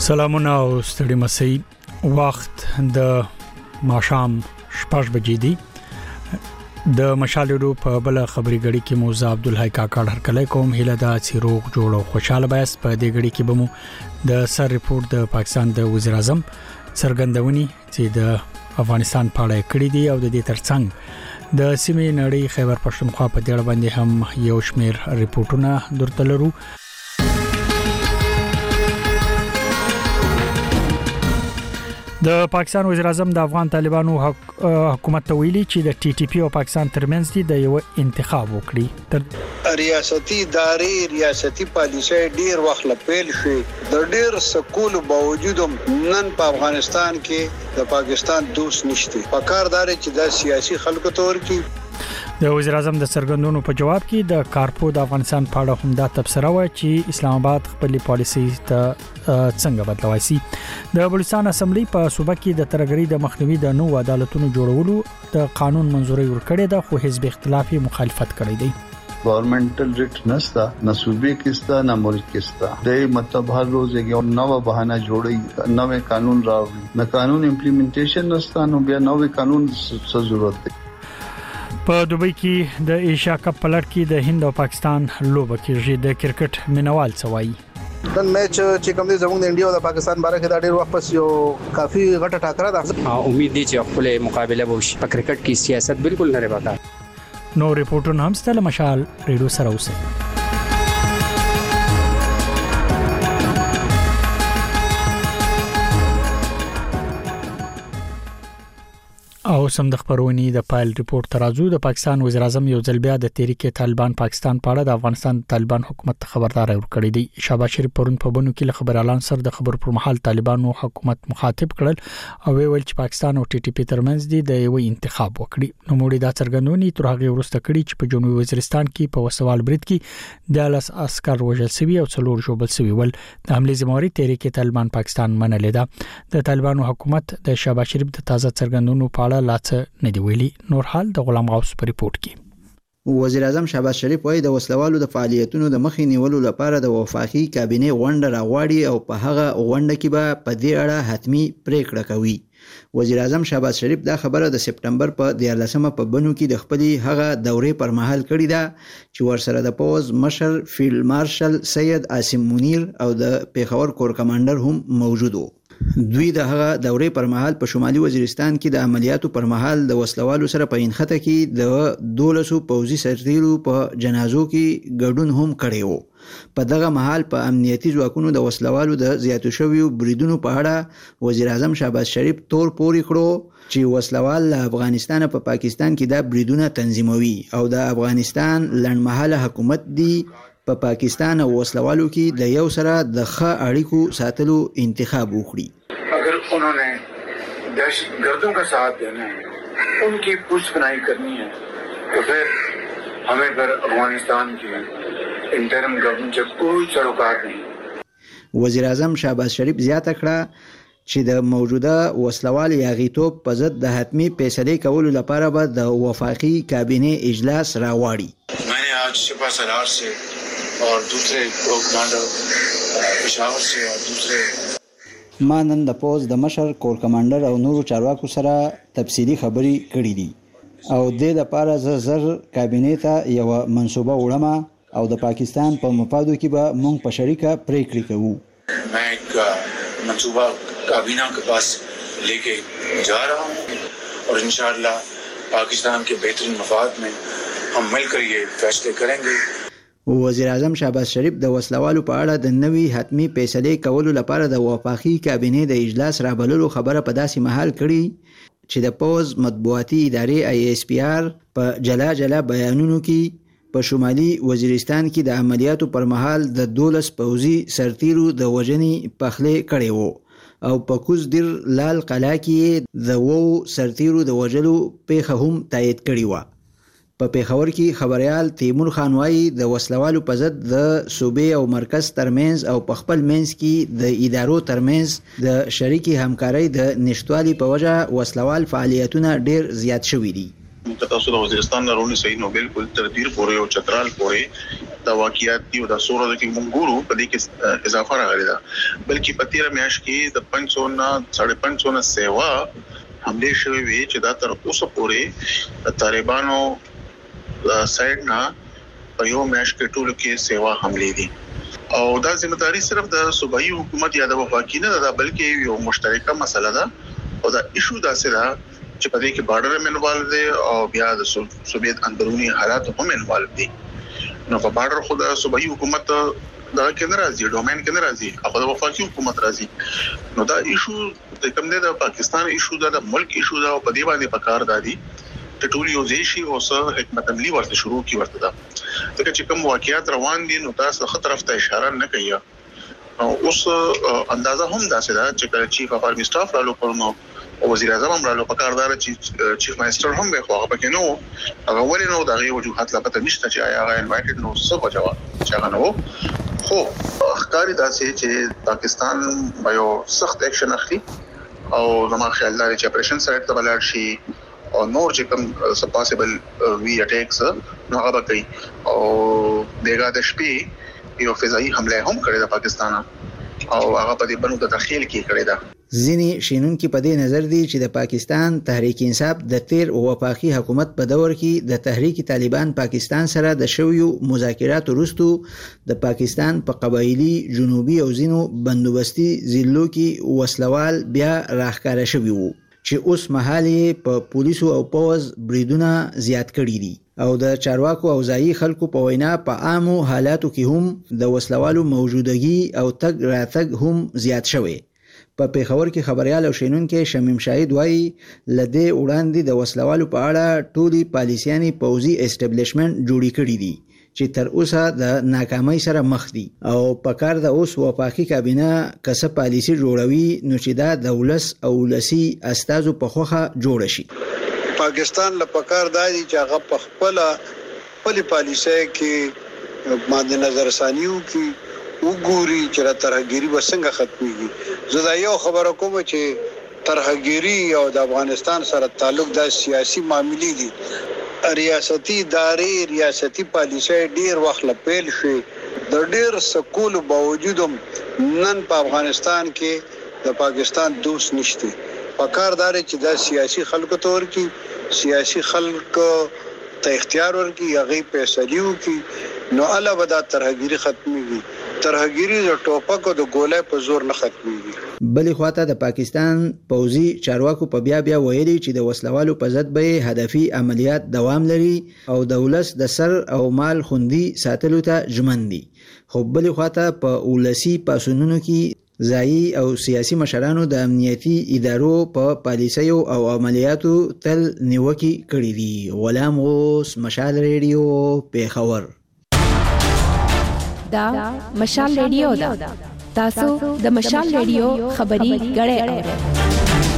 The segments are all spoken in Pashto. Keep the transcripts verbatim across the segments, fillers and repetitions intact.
سلامونه او ستړي مسئ وخت د ماښام شپږ بجې دي د مشالېرو په بل خبري غړي کې موزه عبدالحی کاکړ هرکله کوم هله دا چیروغ جوړ او خوشاله بیاست په دې غړي کې بمو د سر ریپورت د پاکستان د وزیر اعظم څرګندونی چې د افغانستان په اړه کړی دی او د دې ترڅنګ د سیمې نړۍ خیبر پښتونخوا په دې باندې هم یو شمیر ریپورتونه درته لرو. د پاکستان وزیر اعظم د افغان طالبانو حکومت ته ویلي چې د ټي ټي پی او پاکستان ترمنځ دي د یو انتخاب وکړي. تر ریاستي ادارې ریاستي پالیسۍ ډیر وخت لپیل شي د ډیر سکول باوجود نن په افغانستان کې د پاکستان دوست نشته. پکاردار چې د سیاسي خلکو تور کې د وزیر اعظم د څرګندونو په جواب کې د کارپو د افغانستان په اړه هم دا تبصره و چې اسلام آباد خپل پالیسي ته څنګه بدلوي سي. د بلوچستان اسمبلی په صوبه کې د ترګری د مخنیوي د نو عدالتونو جوړولو د قانون منزوري ورکړې ده خو حزب اختلافي مخالفت کړی دی. گورنمنٹل ریٹ نستا نہ صوبے کستا نہ ملک کستا دے مطلب ہر روز ایک نو بہانہ جوڑی نوے قانون راوی نہ قانون امپلیمنٹیشن نستا نو بیا نوے قانون څه ضرورت دی. په دوبۍ کې د ایشیا کپ پلټ کې د هند او پاکستان لوبه کېږي. د کرکټ مینوال سوای نن میچ چې کوم دی زموږ د انډیا او د پاکستان باره کې دا ډېر وخت پس یو کافي غټه ټاکره ده. امید دي چې خپل مقابله وشي. په کرکټ کې سیاست بالکل نه رباتا. نو ریپورټونه هم ستله مشال ریډیو سره اوسه. او سم د خبرونې د پایل ریپورت ترازو د پاکستان وزیر اعظم یو ځل بیا د تحریک طالبان پاکستان په اړه د افغانستان طالبان حکومت ته خبردار ورکړی دی. شهباز شریف پرون په بنو کې خبر اعلان سره د خبر پر مهال طالبانو حکومت مخاطب کړل او ویل چې پاکستان او ټي ټي پی ترمنځ دی د یو انتخاب وکړي. نو موږ دا څرګندونی تر هغه ورسته کړی چې په جنوبي وزیرستان کې په وسوال برید کې د لاس عسكر وژل شوی او څلور جوړل شوی ول د حمله زمواري تحریک طالبان پاکستان منلې ده. د طالبانو حکومت د شهباز شریف د تازه څرګندونو په اړه لاڅ نه دی ویلي. نور حال د غلام غوث په ریپورت کې وزیر اعظم شهباز شریف وايي د وسلوالو د فعالیتونو د مخې نیولو لپاره د وفاقي کابینه غونډه راغواړي او په هغه غونډه کې به په دې اړه حتمی پریکړه کوي. وزیر اعظم شهباز شریف دا خبره د سپټمبر په دیارلسمه په بنو کې د خپلې هغه دورې پر مهال کړې ده چې ورسره د پوز مشر فیلډ مارشل سید عاصم منیر او د پیښور کور کمانډر هم موجود وو. دوی د هغه دورې پر مهال په شمالي وزیرستان کې د عملیاتو پر مهال د وسلوالو سره په انخته کې د دولسو پوځي سرتیرو په جنازو کې ګډون هم کړی وو. په دغه مهال په امنیتي ځواکونو د وسلوالو د زیاتو شویو بریدونو په اړه وزیر اعظم شهباز شریف تور پوري کړو چې وسلوال له افغانستان په پا پاکستان کې دا بریدونه تنظیموي او د افغانستان لنډمهاله حکومت دی په پا پاکستان او وسلوالو کې د یو سره د ښه اړیکو ساتلو انتخاب وکړي. اگر انہوں نے دہشت گردوں کا ساتھ دینا ہے ان کی پوچھ پناہی کرنی ہے تو پھر ہمیں پھر افغانستان کی انٹرم گورنمنٹ سے کوئی سروکار نہیں. وزیر اعظم شهباز شریف زیاته کړه چې د موجوده وسلوال یاغیتوب په ضد د حتمی فیصلې کولو لپاره به د وفاقي کابینه اجلاس راوړي. میں نے آج شپا سرار سے اور دوسرے کمانڈر پشاور سے اور دوسرے ما نن د پوز د مشر کور کمانډر او نورو چارواکو سره تفصیلی خبري کړې دي او د لپاره زر زر کابینه ته یو منصوبه وړم او د پاکستان په مفادو کې به مونږ په شریکه پریکړې کوو. میں ایک منصوبہ کابینہ کے پاس لے کے جا رہا ہوں اور انشاءاللہ پاکستان کے بہترین مفاد میں ہم مل کر یہ فیصلے کریں گے. وزیر اعظم شهباز شریف د وسلوالو په اړه د نوي حتمی فیصلې کولو لپاره د وفاقي کابینه د اجلاس رابللو خبره په داسې محل کړي چې د پوز مطبوعاتي ادارې آی ایس پی آر په جلا جلا بیانونو کې په شمالي وزیرستان کې د عملیاتو پر مهال د دولس پوځي سرتیرو د وژنې پخلې کړې وو او په کوز دیر لال قلعه کې د وو سرتیرو د وژلو پیښه هم تایید کړې وه. په پیښور کې خبريال تیمور خان وايي د وسلوالو په ضد د صوبې او مرکز ترمنځ او په خپل منځ کې د ادارو ترمنځ د شریکي همکارۍ د نشټوالي په وجه وسلوال فعالیتونه ډیر زیات شوي دي. تاسو د وزیرستان نه رونی صحیح نو بالکل تر دیر پورې او چترال پورې د واقعیت دی او د سورو د منګورو په دې کې اضافه راغلی دا بلکې په تیر میاشت کې د پنځه سوه نه ساڑھے پنځه سوه نه سیوا حمله شوې وي چې دا تر اوسه پورې د طالبانو سایډ نه په یو میاشت کې ټول کې سیوا حمله دي او دا ځمداري صرف د صوبایي حکومت یا د وفاقي نه ده بلکې یو مشترکه مسله ده او دا ایشو دا سره چې په دې کې بارډر منوال دي او بیا د صوبیت اندرونی حالات هم منوال دي نو په بارډر خو د صوبایي حکومت دا کې ناراضي ډومین کې ناراضي او د وفاقي حکومت راضي نو دا ایشو د کوم د پاکستان ایشو دا د ملک ایشو دا په دې باندې پکار دادي ته ټول یو ځای شي او سره حکمت عملی ورته شروع کی ورته دا ځکه چې کوم واقعیات روان دي نو تاسو خطر افته اشاره نه کوي او اوس اندازه هم دا سره چې چیف اف آرمی سټاف رالو پرنو او وزیر اعظم هم رالو پکاردار چې چیف ماستر هم به خو هغه پکې نو هغه ولې نو دغه وجوهات لا پته نشته چې آیا هغه انوایټډ نو څه وجواب چې هغه نو خو ښکاری دا چې پاکستان به یو سخت اکشن اخلي او زما خیال دا چې اپریشن سایت ته بلل شي او نور چې کوم سپاسبل وی اٹیکس نو هغه کوي او دغه د شپې یو فضائي حمله هم کړې ده پاکستان او هغه په دې بنو د تخیل کې کړې ده ځینی شینونکو په دې نظر دي چې د پاکستان تحریک انصاف د تیر او وفاقي حکومت په دور کې د تحریک طالبان پاکستان سره د شویو مذاکرات وروسته د پاکستان په قبایلی جنوبي او زینو بندوبستي ضلعو کې وسلوال بیا راښکاره شوی وو چې اوس مهاله په پولیسو او پوز بریدونه زیات کړي دي او د چارواکو او ځایي خلکو په وینا په عامو حالاتو کې هم د وسلوالو موجودګي او تګ راتګ هم زیات شوی په پیښور کې خبريال او شینونکو شمیم شاهد وایي لدې وړاندې د وسلوالو په اړه ټولي پالیسياني پوزي اسټابلیشمنت جوړی کړی دي چې تر اوسه د ناکامۍ سره مخ دي او په کار د اوس وفاقي کابینه کسه پالیسي جوړوي نو چې دا دولس او لسی استازو په خوخه جوړ شي پاکستان له پکار دایي چې هغه په خپل خپل پالیسي کې ماده نظر ثانیو کې وګوري چې را ترهګيري وسنګ ختميږي زه دا یو خبره کوم چې ترهګيري او د افغانستان سره تعلق د سیاسي معاملې دي ریاستي ادارې ریاستي پالیسي ډیر وخت لپیل شي د ډیر سکول باوجود نن په افغانستان کې د پاکستان دوست نشته پکاردار چې د سیاسي خلکو تور کې سیاسي خلک ته اختیار ورکړي هغه فیصلو کې نو الله ودا ترهګيري ختميږي ترهګيري د ټوپک او د ګولې په زور نه ختميږي بلې خواته د پاکستان پوزي چارواکو په بیا بیا ویلي چې د وسلوالو په ضد به هدفي عملیات دوام لري او دولت د سر او مال خوندي ساتلو ته ژمن دي خو بلې خواته په ولسی پاسونونو کې ځایي او سیاسي مشرانو د امنیتي ادارو په پالیسیو او عملیاتو تل نیوکي کړې دي غلام غوث مشال ریډیو پیښور دا مشال ریډیو دا تاسو د مشال ریډیو خبري غړې اورئ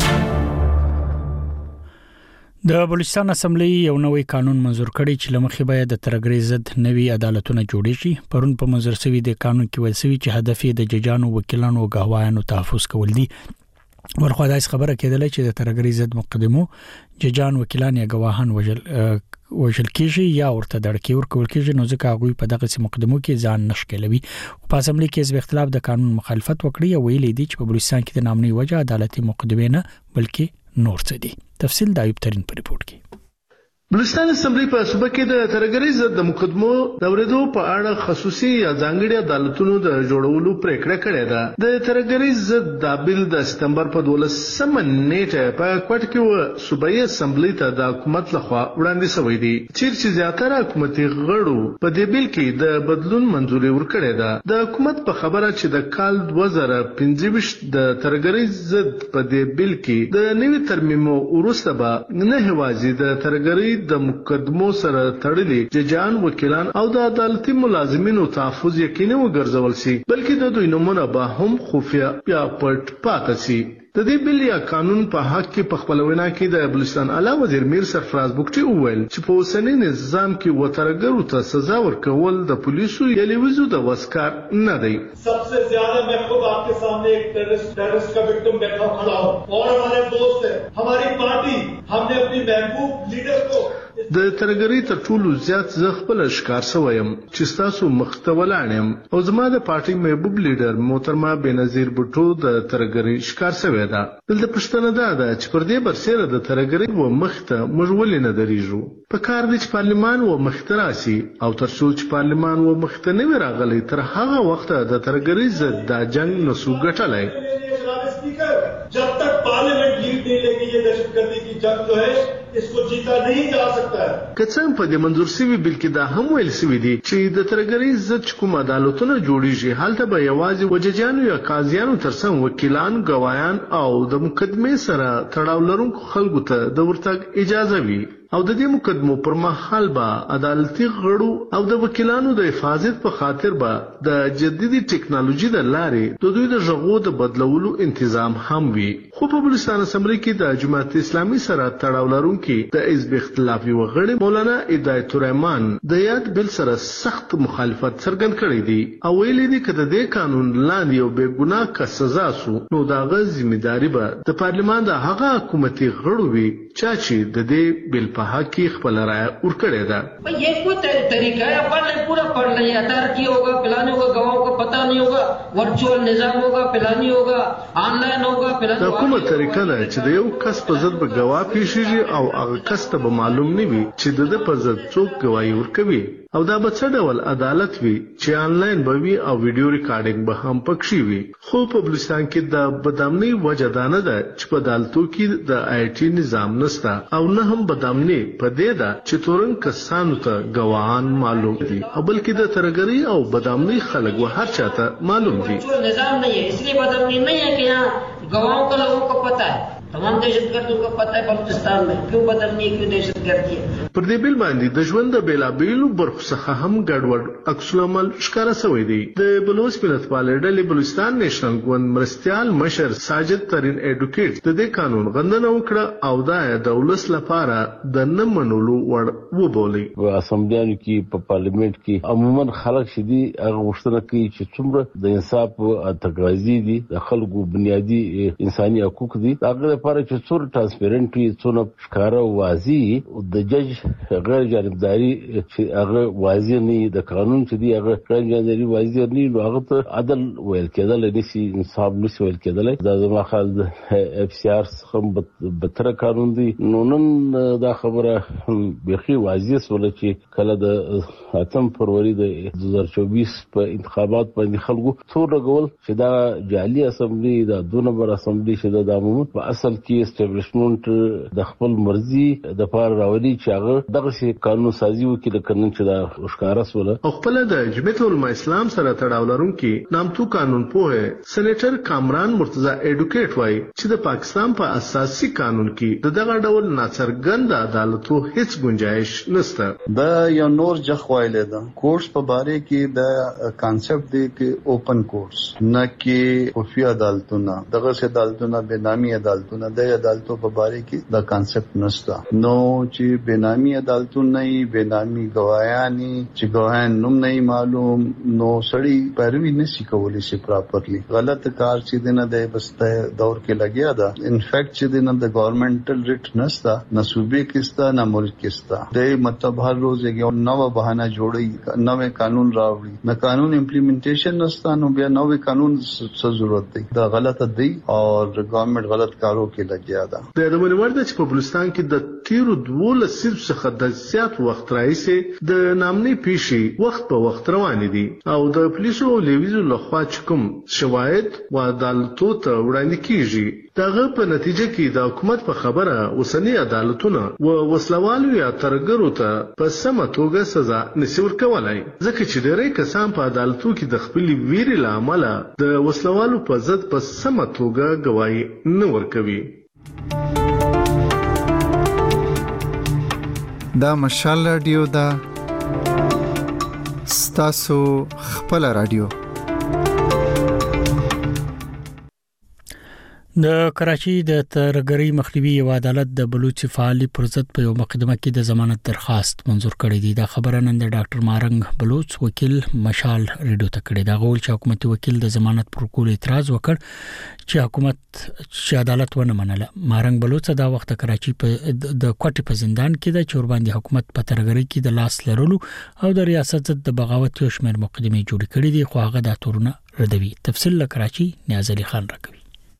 د بلوچستان اسمبلی یو نوې قانون منزور کړی چې لمخې باید د ترګری ضد نوي عدالتونه جوړ شي پرون په منزور شوی د قانون کې ویل شوی چې هدف یې د ججانو وکیلانو او غوايانو تحفظ کول دي ورخوا داس خبره کېدله چې د ترګری ضد مقدمو ججان وکیلان یا غواهان وجل وجل کېږي یا ورته دړکې ورکول کېږي نو ځکه هغه په دغه مقدمو کې ځان نشکلوي او په اسمبلی کې حزب اختلاف د قانون مخالفت وکړي او ویلي دي چې په بلوچستان کې د نامنوي وجه عدالتي مقدمه نه بلکې نور څه دي تفصیل د ایوب ترين په ریپورت کې بلوچستان اسمبلی په صوبه کې د ترګری ضد د مقدمو د ورېدو په اړه خصوصي یا ځانګړي عدالتونو د جوړولو پریکړه کړې ده د ترګری ضد د بل د سپتمبر په دولسمه نیټه په کوټ کې صوبایي اسمبلی ته د حکومت لخوا وړاندې شوې دي چې زیاتره حکومتي غړو په دې بل کې د بدلون منځوري ورکړې ده د حکومت په خبره چې د کال دوه زره پنځه ویشت د ترګری ضد په دې بل کې د نوي ترمیمو وروسته به نه هوازي د ترګری د مقدمو سره تړلي ججان وکیلان او د عدالتي ملازمینو تحفظ یقیني وګرځول شي بلکې د دوی نمونه به هم خفیه یا پټ پاتې شي د دې بل یا قانون په حق کې په خپل وینا کې د بلوچستان اعلی وزیر میر سرفراز بوکټي وویل چې په اوسنۍ نظام کې وترګرو ته سزا ورکول د پولیسو یا لیوزو د وسکار نه دی सबसे ज्यादा मैं खुद आपके सामने एक टेररिस्ट टेररिस्ट का विक्टिम बैठा खड़ा हूं और हमारे दोस्त है हमारी पार्टी हमने अपनी महबूब लीडर को د ترګری تر ټولو زیات زه خپل ښکار سویم چې تاسو مخته ولاړم او زما د پارټي محبوب لیډر محترمه بنظیر بوټو د ترګری ښکار سوی ده. دلته پښتنه ده ده چې پر دې برسېره د ترګری و مخته موږ ولې نه درېږو. په کار دی چې پارلمان و مخته راسي او تر څو چې پارلمان و مخته نه وي راغلی تر هغه وخته د ترګری ضد دا جنگ نسو ګټلی. जब तक पार्लियामेंट जीत नहीं लेगी ये दहशतगर्दी की जंग जो है इसको जीता नहीं जा सकता है. که څنګه په دې منظور سوي بل کې دا هم ویل سوي دي چې د ترګری ضد کوم عدالتونه جوړیږي هلته به یوازې وججانو یا قاضیانو ترڅنګ وکیلان ګوايان او د مقدمې سره تړاو لرونکو خلکو ته د ورتګ اجازه وي او د دې مقدمو پر مهال به عدالتي غړو او د وکیلانو د حفاظت په خاطر به د جديدي ټکنالوژي د لارې د دوی د ژغو د بدلولو تنظیم هم وي. خو په بلوچستان اسمبلی کې د جماعت اسلامي سره تړاو لرونکي د حزب اختلافي وغړي مولانا هدایت الرحمن د یاد بل سره سخت مخالفت څرګند کړی دی او ویلي دی چې د دې قانون لاندې یو بې ګناه کس سزا سو نو دا غو ځمېداري به د پارلمان د هغه حکومتي غړو وي چې د دې بل په حق کې خپل رائے ورکړی ده. ये कोई तरीका है पढ़ ले पूरा पढ़ ले अथॉरिटी होगा पिलानी होगा गवाहों को पता नहीं होगा वर्चुअल निजाम होगा पिलानी होगा ऑनलाइन होगा पिलानी. دا کومه طریقه ده چې د یو کس په ضد به ګواه پیښیږي او هغه کس ته به معلوم نه وي چې د ده په ضد څوک ګواهي ورکوي او دا به څه ډول عدالت وي چې آنلاین به وي او ویډیو ریکارډینګ به هم پکښې وي. خو په بلوچستان کې د بدامنۍ وجه دا نه ده چې په عدالتو کې د آی ټي نظام نشته او نه هم بدامنۍ په دې ده چې تورن کسانو ته ګواهان معلوم دي او بلکې د ترګری او بدامنۍ خلک و هر چاته معلوم دي. نظام नहीं है इसलिए बदमनी नहीं है कि यहाँ गवाहों का लोगों को पता है तमाम दहशतगर्दों को पता है बलूचिस्तान में क्यों बदलनी है क्यों दहशतगर्दी है. پر دې بل باندې د ژوند د بیلابیلو برخو څخه هم ګډوډ عکس العمل ښکاره شوی دی. د بلوچ ملتپالې ډلې بلوچستان نیشنل ګوند مرستیال مشر ساجد ترین ایډوکیټ د دې قانون غندنه وکړه او دا د ولس لپاره د نه منلو وړ وبولي. په اسمبلیانو کې په پارلیمنت کې عموما خلک شدي هغه غوښتنه کوي چې څومره د انصاف او تقاضي دي د خلکو بنیادی انساني حقوق دي هغه لپاره چې څور ترانسپیرنت وي څونه ښکاره او واضح د جج غیر جانبداري چې هغه واضح نه د قانون چې دی هغه غیر جانبداري واضح نه نو هغه ته عدل ویل کېدل نشي انصاف نشي ویل کېدل. دا زما خیال د اف سی آر څخه بتر قانون دی نو نن دا خبره بيخي واضح سول چې کله د اتم فروری د دوه هزار چوبیس په انتخابات باندې خلکو څور لګول چې دا جعلي اسمبلی دا دو نمبر اسمبلی چې د عموما په اصل کې اسټابلیشمنت د خپل مرزي د پاره راوړي چې هغه دغه شي قانون سازي وکړي د قانون چې دا ښکارا سوله او خپل د جمعیت العلماء اسلام سره تړاو لرونکي نامتو قانون پوهه سېنیټر کامران مرتضی ایډوکیټ وایي چې د پاکستان په اساسي قانون کې د دغه ډول ناڅرګند عدالتو هیڅ گنجائش نشته. دا یو نور جخوایل ده کورس په باره کې د کانسپټ دی کې اوپن کورس نه کې خفي عدالتونه دغه عدالتونه بنامي عدالتونه د عدالتو په باره کې د کانسپټ نشته نو چې بنامي عدالتونه نه بنامي گواهانی چې گواهان نوم نه معلوم نو سړی پیروي نشي کولی شي پراپرلی غلط کار چې دنه د بسته دور کې لګیا ده انفیکټ چې دنه د گورنمنټل ریټ نشته نه صوبې کېستا نه ملک کېستا د مطلب هر روز یو نو بهانه جوړي نو قانون راوړي نه قانون امپلیمنټیشن نشته نو بیا نو قانون څه ضرورت دی دا غلطه دی او گورنمنټ غلط کارو کې لګیا ده. د دمنور د په بلوچستان کې د تیرو دوه لسیب څخه د زیات وخت راځي د نامنې پیښې وخت په وخت روان دي او د پولیسو او لیویزو لخوا کوم شواهد و عدالتو ته وړاندې کیږي دغه په نتیجه کې د حکومت په خبره اوسنی عدالتونه و وسلوالو یا ترګرو ته په سمه توګه سزا نشي ورکولای ځکه چې ډېری کسان په عدالتو کې د خپل ویري لامل د وسلوالو په ضد په سمه توګه گواهی نه ورکوي. دا مشال رادیو دا ستاسو خپل رادیو د کراچي د ترګری مخنیوي یو عدالت د بلوچ فعالي پر ضد په یو مقدمه کې د ضمانت درخواست منزور کړی دی. دا خبره نن د ډاکټر مارنګ بلوچ وکیل مشال ریډیو ته کړی. دا غول چې حکومتي وکیل د ضمانت پر کول اعتراض وکړ چې حکومت چې عدالت ونه منله. مارنګ بلوچ دا وخت کراچي په د کوټې په زندان کې د چور باندې حکومت په ترګری کې د لاس لرلو او د ریاست ضد د بغاوت یو شمېر مقدمه جوړ کړي دي، خو هغه د تورونه ردوي. تفصیل له کراچي نیاز علي خان راکوي.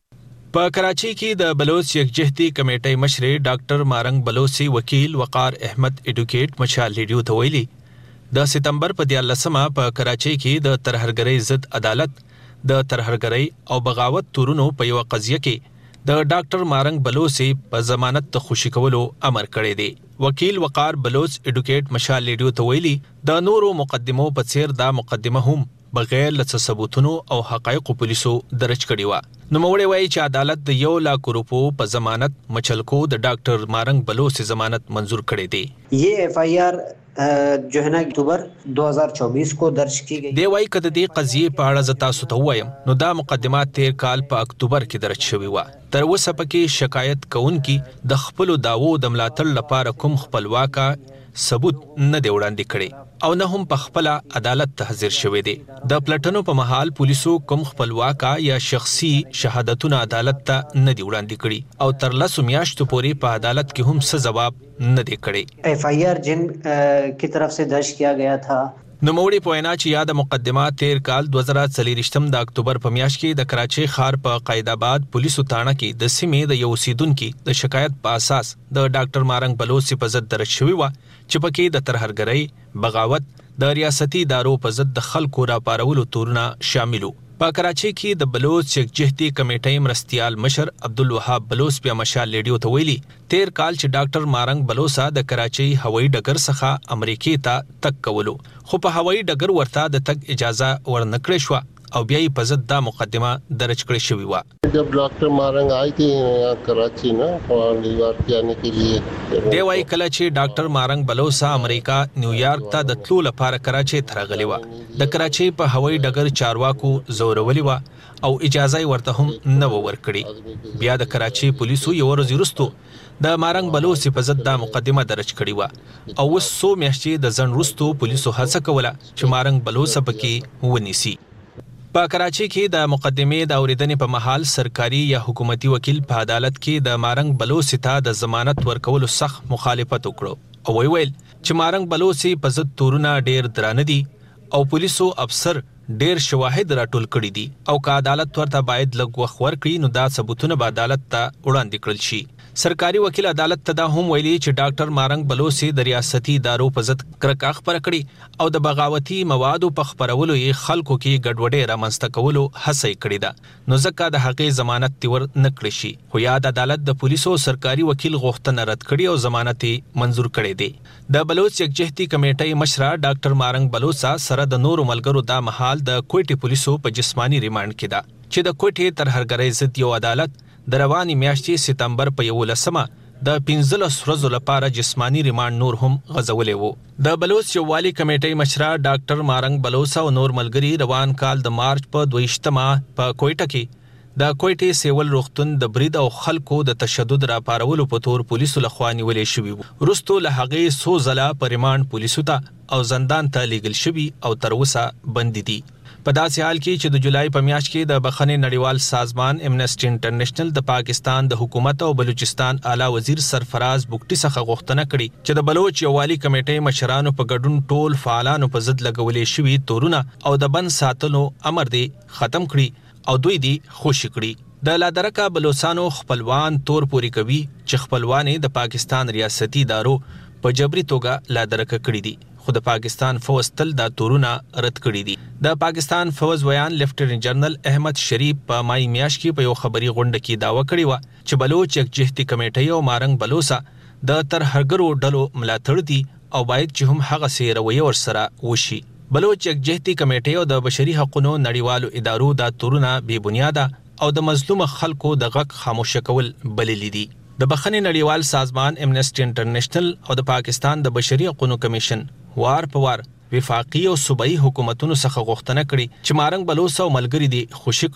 په کراچي کې د بلوچ یکجهتي کمیټې مشر ډاکټر مارنګ بلوچي وکیل وقار احمد اډوکیټ مشال ریډیو ته ویلي د سپتمبر په دیارلسمه په کراچي کې د ترهرګرۍ ضد عدالت د ترهرګرۍ او بغاوت تورونو په یو قضیه کې د ډاکټر مارنګ بلوچي په ضمانت ته خوشی کولو امر کړی دی. وکیل وقار بلوچ اډوکیټ مشال ریډیو ته ویلي د نورو مقدمو په څیر دا مقدمه هم بغیر له ثبوتونو او حقایقو پولیسو درج کړی و. نو موږ وایي چې عدالت د یو لاکھ روپو په ضمانت مچلکو د ډاکټر مارنګ بلوچ ضمانت منظور کړی دی. یہ ایف آئی آر جو ہے نا اکتوبر دو ہزار چوبیس کو درج کی گئی. دی وايي کده دی قضیه په اړه زتا سو ته وایم نو دا مقدمات تیر کال په اکتوبر کې درج شوی و. تر اوسه پکې شکایت کوونکی د خپل داوو د ملاتړ لپاره کوم خپلواکه ثبوت نه دی وړاندې کړی او نه هم په خپل عدالت ته حاضر شوی دی. د پلټنو په محل پولیسو کوم خپلواکه یا شخصي شهادتونه عدالت ته نه دی وړاندې کړي او تر لسو میاشتو پورې په عدالت کې هم څه جواب نه دی کړی. ایف آئی آر جن کی طرف سے درج کیا گیا تھا. نوموړي په وینا چې یاد مقدمات تیر کال دوه زره څلوېښتم د اکتوبر په میاشت کې د کراچي ښار په قایدآباد پولیسو تاڼه کې د سیمې د یو اوسیدونکي د شکایت په اساس د ډاکټر مارنګ بلوچ په ضد درج شوی و چې پکې د ترهرګرۍ بغاوت د ریاستي ادارو په ضد د خلکو راپارولو تورونه شامل وو. په کراچي کې د بلوچ یکجهتي کمیټې مرستیال مشر عبدالوهاب بلوچ بیا مشال ریډیو ته ویلي تیر کال چې ډاکټر مارنګ بلوچ د کراچي هوایي ډګر څخه امریکای ته تک کولو خو په هوایي ډګر ورته د تک اجازه ورنکړې شو او بیا یې په ضد دا مقدمه درج کړې شوې و. जब डॉक्टर मारंग आई थी यहाँ कराची ना न्यूयॉर्क जाने के लिए دی وايي کله چې ډاکټر مارنګ بلوچ امریکا نیویارک ته د تلو لپاره کراچي ته راغلی و. د کراچي په هوایي ډګر چارواکو زورولي و او اجازه ورته هم نه ورکړي. بیا د کراچي پولیسو یو ورځ وروسته د مارنګ بلوچ په ضد دا مقدمه درج کړې و او اوس څو میاشتې د ځنډ وروسته پولیسو هڅه کوله چې مارنګ بلوچ پکې ونیسي. په کراچي کې د مقدمې د اوریدنې په محل سرکاري یا حکومتي وکیل په عدالت کې د مارنګ بلوچ ته د ضمانت ورکولو سخت مخالفت وکړو او ویل چې مارنګ بلوچ په ضد تورونه ډیر درانه دي او پولیسو افسر ډیر شواهد راټول کړي دي او که عدالت ورته باید لږ وخت ورکړي نو دا ثبوتونه به عدالت ته وړاندې کړل شي. سرکاري وکیل عدالت ته دا هم ویلي چې ډاکټر مارنګ بلوچ د ریاستي ادارو په ضد کرکه خپره کړي او د بغاوتي موادو په خپرولو یې خلکو کې ګډوډي رامنځته کولو هڅه کړې ده نو ځکه د هغې ضمانت تور نه کړی شي. خو یاد عدالت د پولیسو سرکاري وکیل غوښتنه رد کړي او ضمانت منظور کړی دی. د بلوچ یکجهتي کمیټې مشر ډاکټر مارنګ بلوچ سره د نورو ملګرو دا محل د کوټې پولیسو په جسمانی ریماند کې ده چې د کوټې ترهرګرۍ ضد یو عدالت د روانې میاشتې سپتمبر په یولسمه د پنځلس ورځو لپاره جسمانی ریماند نور هم غځولی و. د بلوچ یووالي کمیټې مشر ډاکټر مارنګ بلوچ او نور ملګري روان کال د مارچ په دویشتمه په کوټه کې د کوټې سیول روغتون د برید او خلکو د تشدد راپارولو په تور پولیسو لخوا نیولې شوي وو. وروستو له هغې څو ځله په ریماند پولیسو ته او زندان ته لیږل شوي او تر اوسه بندي دي. په داسې حال کې چې د جولای په میاشت کې د بخښنې نړیوال سازمان امنسټي انټرنیشنل د پاکستان د حکومت او بلوچستان اعلی وزیر سرفراز بوکټي څخه غوښتنه کړې چې د بلوچ یووالي کمیټې مشرانو په ګډون ټول فعالانو په ضد لګولې شوي تورونه او د بند ساتلو امر دی ختم کړي او دوی دی خوشي کړي. د لادرکه بلوچستانو خپلوان تور پوري کوي چې خپلوانې د پاکستان ریاستي ادارو په جبري توګه لادرکه کړي دي خو د پاکستان فوج تل دا تورونه رد کړي دي. د پاکستان فوج ویان لیفټیننټ جنرال احمد شریف په مای میاشت کې په یو خبري غونډه کې داوا کړې و چې بلوچ یکجهتي کمیټې او مارنګ بلوچ د ترهرګرو ډلو ملاتړ دي او باید چې هم هغه سي رویه ورسره وشي. بلوچ یکجهتي کمیټې او د بشري حقوقو نړیوالو ادارو دا تورونه بې بنیاده او د مظلوم خلکو د غږ خاموش کول بللي دي. د بخښنې نړیوال سازمان امنسټي انټرنیشنل او د پاکستان د بشري حقوقو کمیشن وار په وار وفاقي او صوبایي حکومتونو څخه غوښتنه کړې چې مارنګ بلوچ او ملګري دي خوشي کړي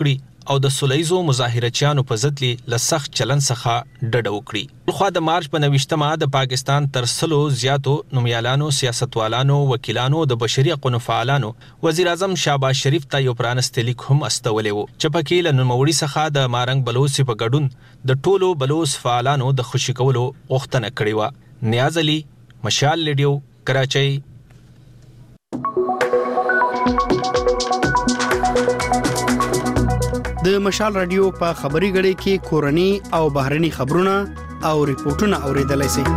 او د سولهیزو مظاهرچیانو په ضد لسخت چلن څخه ډډه وکړي. خو د مارچ په نوښتمه د پاکستان تر سلو زیاتو نومیالانو، سیاستوالانو، وکیلانو، د بشري حقوقو فعالانو وزیر اعظم شهباز شریف ته یو پرانستې لیک هم استولی و چې پکې له نوموړي څخه د مارنګ بلوچ په ګډون د ټولو بلوچ فعالانو د خوشي کولو غوښتنه کړې وه. نیاز علي، مشال ریډیو، کراچۍ. د مشال رادیو په خبري غړي کې کورني او بهرني خبرونه او ریپورتونه اوریدلای شئ.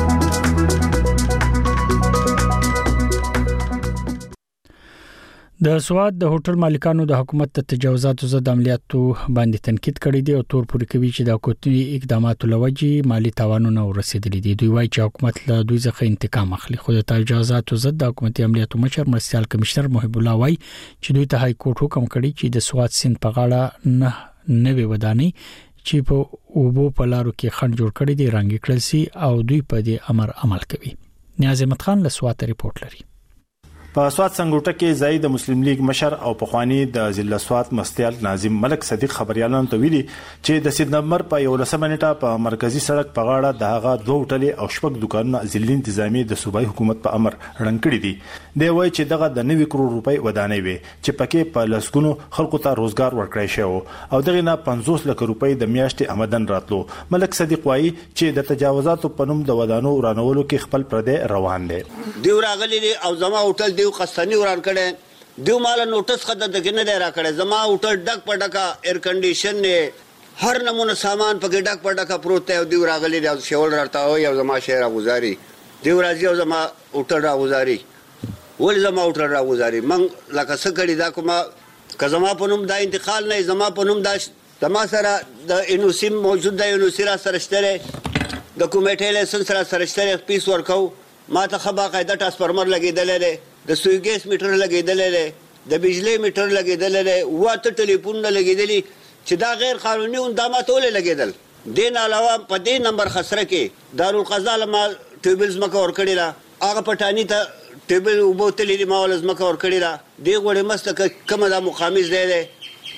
د سواد د هوټل مالکانو د حکومت د تجاوزاتو ضد عملیاتو باندې تنقید کړی دی او تور پوري کوي چې د حکومتي اقداماتو لوجې مالی تاوانونه ورسېدلي دي. دوی وایي چې حکومت له دوی څخه انتقام اخلي. خو د تجاوزاتو ضد د حکومتي عملیاتو مشر مرستيال کمشنر محب الله وایي چې دوی ته های کورټ حکم کړی چې د سواد سیند په غاړه نه نوې ودانۍ چې په اوبو په لارو کې خنډ جوړ کړی دی رنګ کړل سي او دوی په دې امر عمل کوي. نیاز احمد خان له سواد ریپورت لري. په سواد سنگوټه کې زید مسلم لیگ مشر او پخوانی د ضلع سواد مستیال ناظم ملک صدیق خبريالانو ته ویلي چې د سپتمبر په یولسمه نیټه په مرکزی سړک په غاړه د هغه دوه هوټلې او شپږ دکانونه ضلع انتظامی د صوبایي حکومت په امر رنګ کړي دي. دی وایي چې دغه د نوي کروڑ روپۍ ودانۍ وي چې پکې په لسګونو خلکو ته روزګار ورکړی شو او دغه نه پنځوس لک روپۍ د میاشتې آمدن راتلو. ملک صدیق وایي چې د تجاوزاتو په نوم د ودانو ورانولو کې خپل پردې روان دي. دیو راغلي او زما هوټل دیو قستنی وران کړي دیو مال نوټس خد دغه نه را کړي زما هوټل ډک پډکا ایر کنډیشن نه هر نمونه سامان پکې ډک پډکا پروت دی. دیو راغلي او شول راته او زما شهر غزاري دیو راځي او زما هوټل را غزاري ول زما هوټل را غزاري من لکه سکړی دا کومه کزما په نوم دا انتقال نه زما په نوم دا زما سره د انوسیم موجود دی انوسیرا سره شته د کومیټې لیسنس سره سره شته پیس ورکو ما ته خبا قاعده ټرانسفارمر لګیدل دی د سوی ګیس میټر لګیدل دی د بجلی میټر لګیدل دی واټ ټلیفون لګیدلی چې دا غیر قانوني او اندامات ولې لګیدل. دین علاوه په دې نمبر خسره کې دارالقضا لما ټیبلز مکه ور کړی را هغه پټانی ته ټیبل وبوتلی دی ما ولز مکه ور کړی را دی غوړې مست کمه دا مقامز دی دی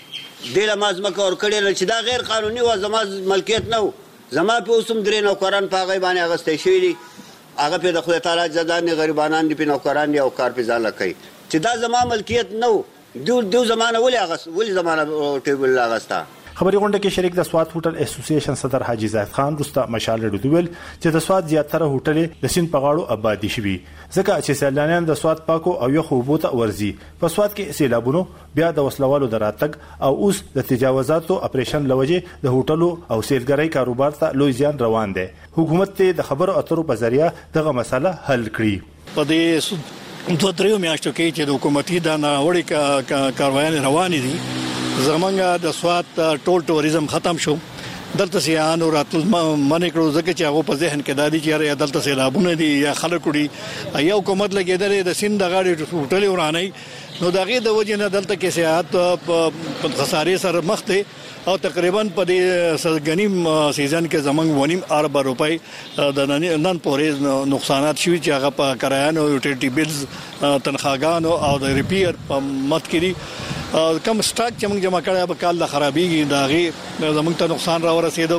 د لماز مکه ور کړی را چې دا غیر قانوني و زما ملکیت نه زما په اوسم درې نو قرآن په غي باندې اغستې شوی دی هغه په د خدای تعالی جزان غریبانان دی په نوکران دی او کار په ځان لکای چې دا زما ملکیت نو دو دو زمانه ولې اغس ولې زمانه ټیبل لاغستا. خبري غونډه کې شریک د سواد هوټل اسوسییشن صدر حاجی زاهد خان رستا مشال ډوډول چې د سواد زیاتره هوټلې د سین په غاړو آبادی شوي ځکه چې سیلانیان د سواد پاکو او یو خوبوت ورزي په سواد کې سیلابونو بیا د وسلوالو دراتګ او اوس د تجاوزاتو اپریشن لوجه د هوټلو او سیلګرۍ کاروبار ته لوی زیان روان دي. حکومت ته د خبرو اترو په ذریعہ دغه مسله حل کړي. په دې دوه دریو میاشتو کې چې د حکومتي د ناوړي کاروایان روان دي زمونږ د سواد ټول ټوریزم ختم شو دلته سیان او راتل منې کړو ځکه چې هغه په ذهن کې دادی چې یا دلته سیلابونه دي یا خلک دي یا حکومت لګیدل د سیند د غاړې هوټل ورانې نو دغه د وجه نه دلته کې سیاحت په خسارې سره مخ ته او تقریبا په دې سرګنیم سیزن کې زمنګ ونیم ارب روپۍ د نن پورې نقصانات شوي چې هغه په کرایانو یوټیلیټي بیلز تنخواګانو او د ریپیر په مت کې کم سټاک چې موږ جمع کړی به کال د خرابېږي دا غي زموږ ته نقصان را ورسېدو.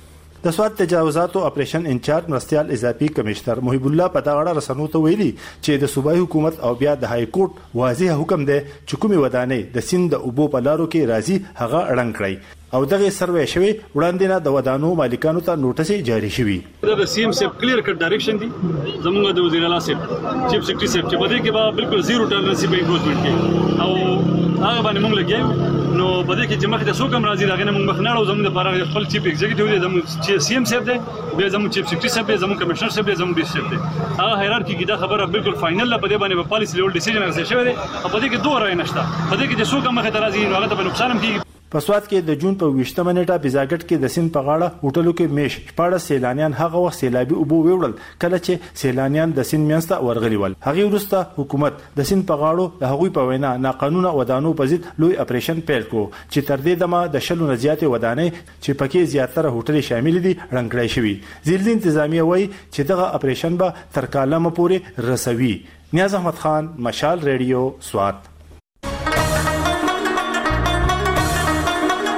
د سواد تجاوزاتو اپریشن انچارج مرستيال اضافي کمشنر محب الله په دغه اړه رسنو ته ویلي چې د صوبایي حکومت او بیا د های کورټ واضح حکم دی چې کومي ودانۍ د سیند د اوبو په لارو کې راځي هغه اړنګ کړی او دغه سروې شوی وړاندې نه د ودانو مالکانو ته نوټس جاری شوی. دا سی ام سیف کلیر کټ ډایریکشن دی زموږ د وزیر اعلی سیف چیف سیکریټری سیف چې بده کې به بالکل زیرو ټالرنس به امپروومنت کې او هغه باندې موږ لګیو نو بده کې چې مخ د سو کم راځي راغنه موږ مخناړو زموږ لپاره خپل چیف ایگزیکټیو دی زموږ سی ام سیف دی به زموږ چیف سیکریټری سیف دی زموږ کمشنر سیف دی زموږ ډی سیف دی هغه هایرارکی کې دا خبره بالکل فائنل لا بده باندې په پالیسی لیول ډیسیژن راځي شوی دی په دې کې دوه رائے نشته په دې کې چې سو کم مخ ته راځي هغه ته نقصان هم کیږي. په سواد کې د جون په ویشتمه نیټه بیزاګټ کې د سین په غاړه هوټلو کې میش شپاړس سیلانیان هغه وخت سیلابي اوبو ویوړل کله چې سیلانیان د سین میانسته ورغلي ول. هغه وروسته حکومت د سین په غاړو د هغوی په وینا ناقانونه ودانو په ضد لوی اپریشن پیل کو چې تر دې دمه د شلو نه زیاتې ودانۍ چې پکې زیاتره هوټل شامل دي رنګړای شوی. ضلع انتظامیه وایي چې دغه اپریشن به تر کالمه پورې رسوي. نیاز احمد خان مشال ریډیو سواد.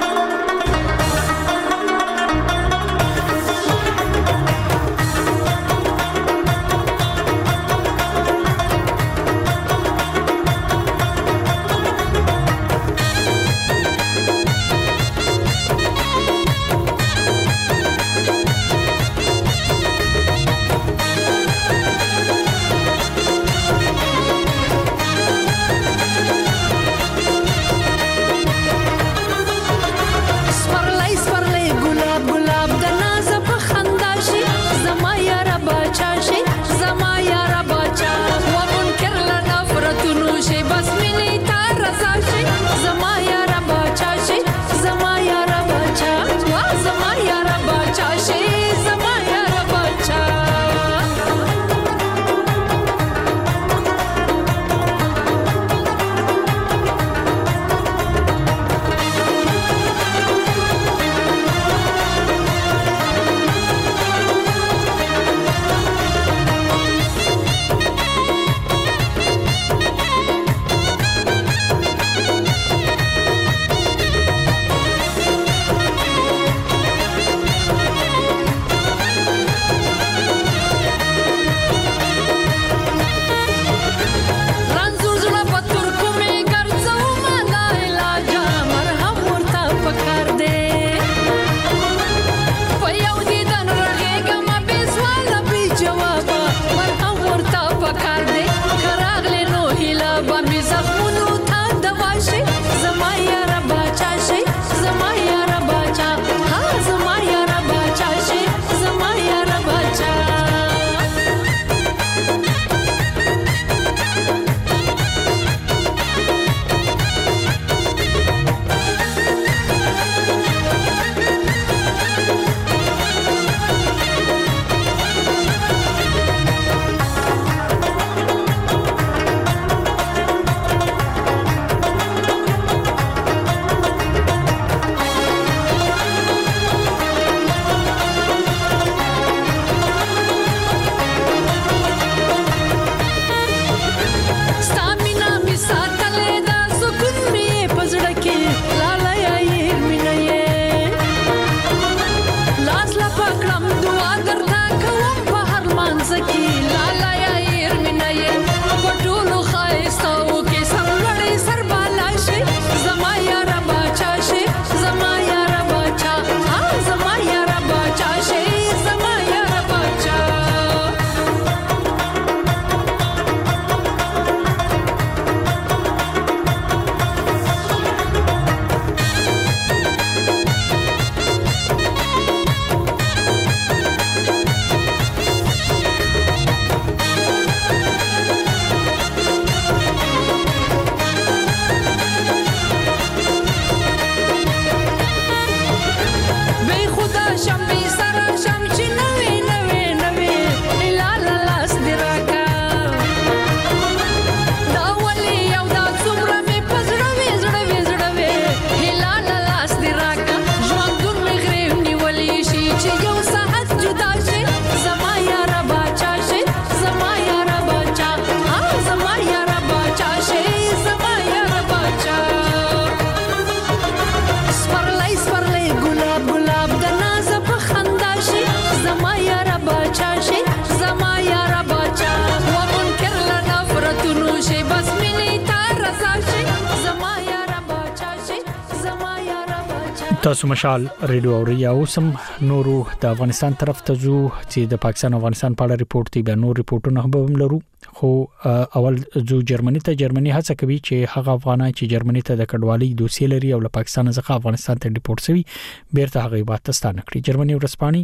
تاسو مشال ریډیو اوریا اوسم نورو د افغانستان طرف ته ځو چې د پاکستان افغانستان په اړه ریپورت دی به نور ریپورتونه هم لرو خو اول ځو جرمني ته جرمني هڅه کوي چې هغه افغانان چې جرمني ته د کډوالۍ دوسیه لري او له پاکستان څخه افغانستان ته ډیپورت شوی بیرته هغه پاکستان کړی. جرمني ورسپاني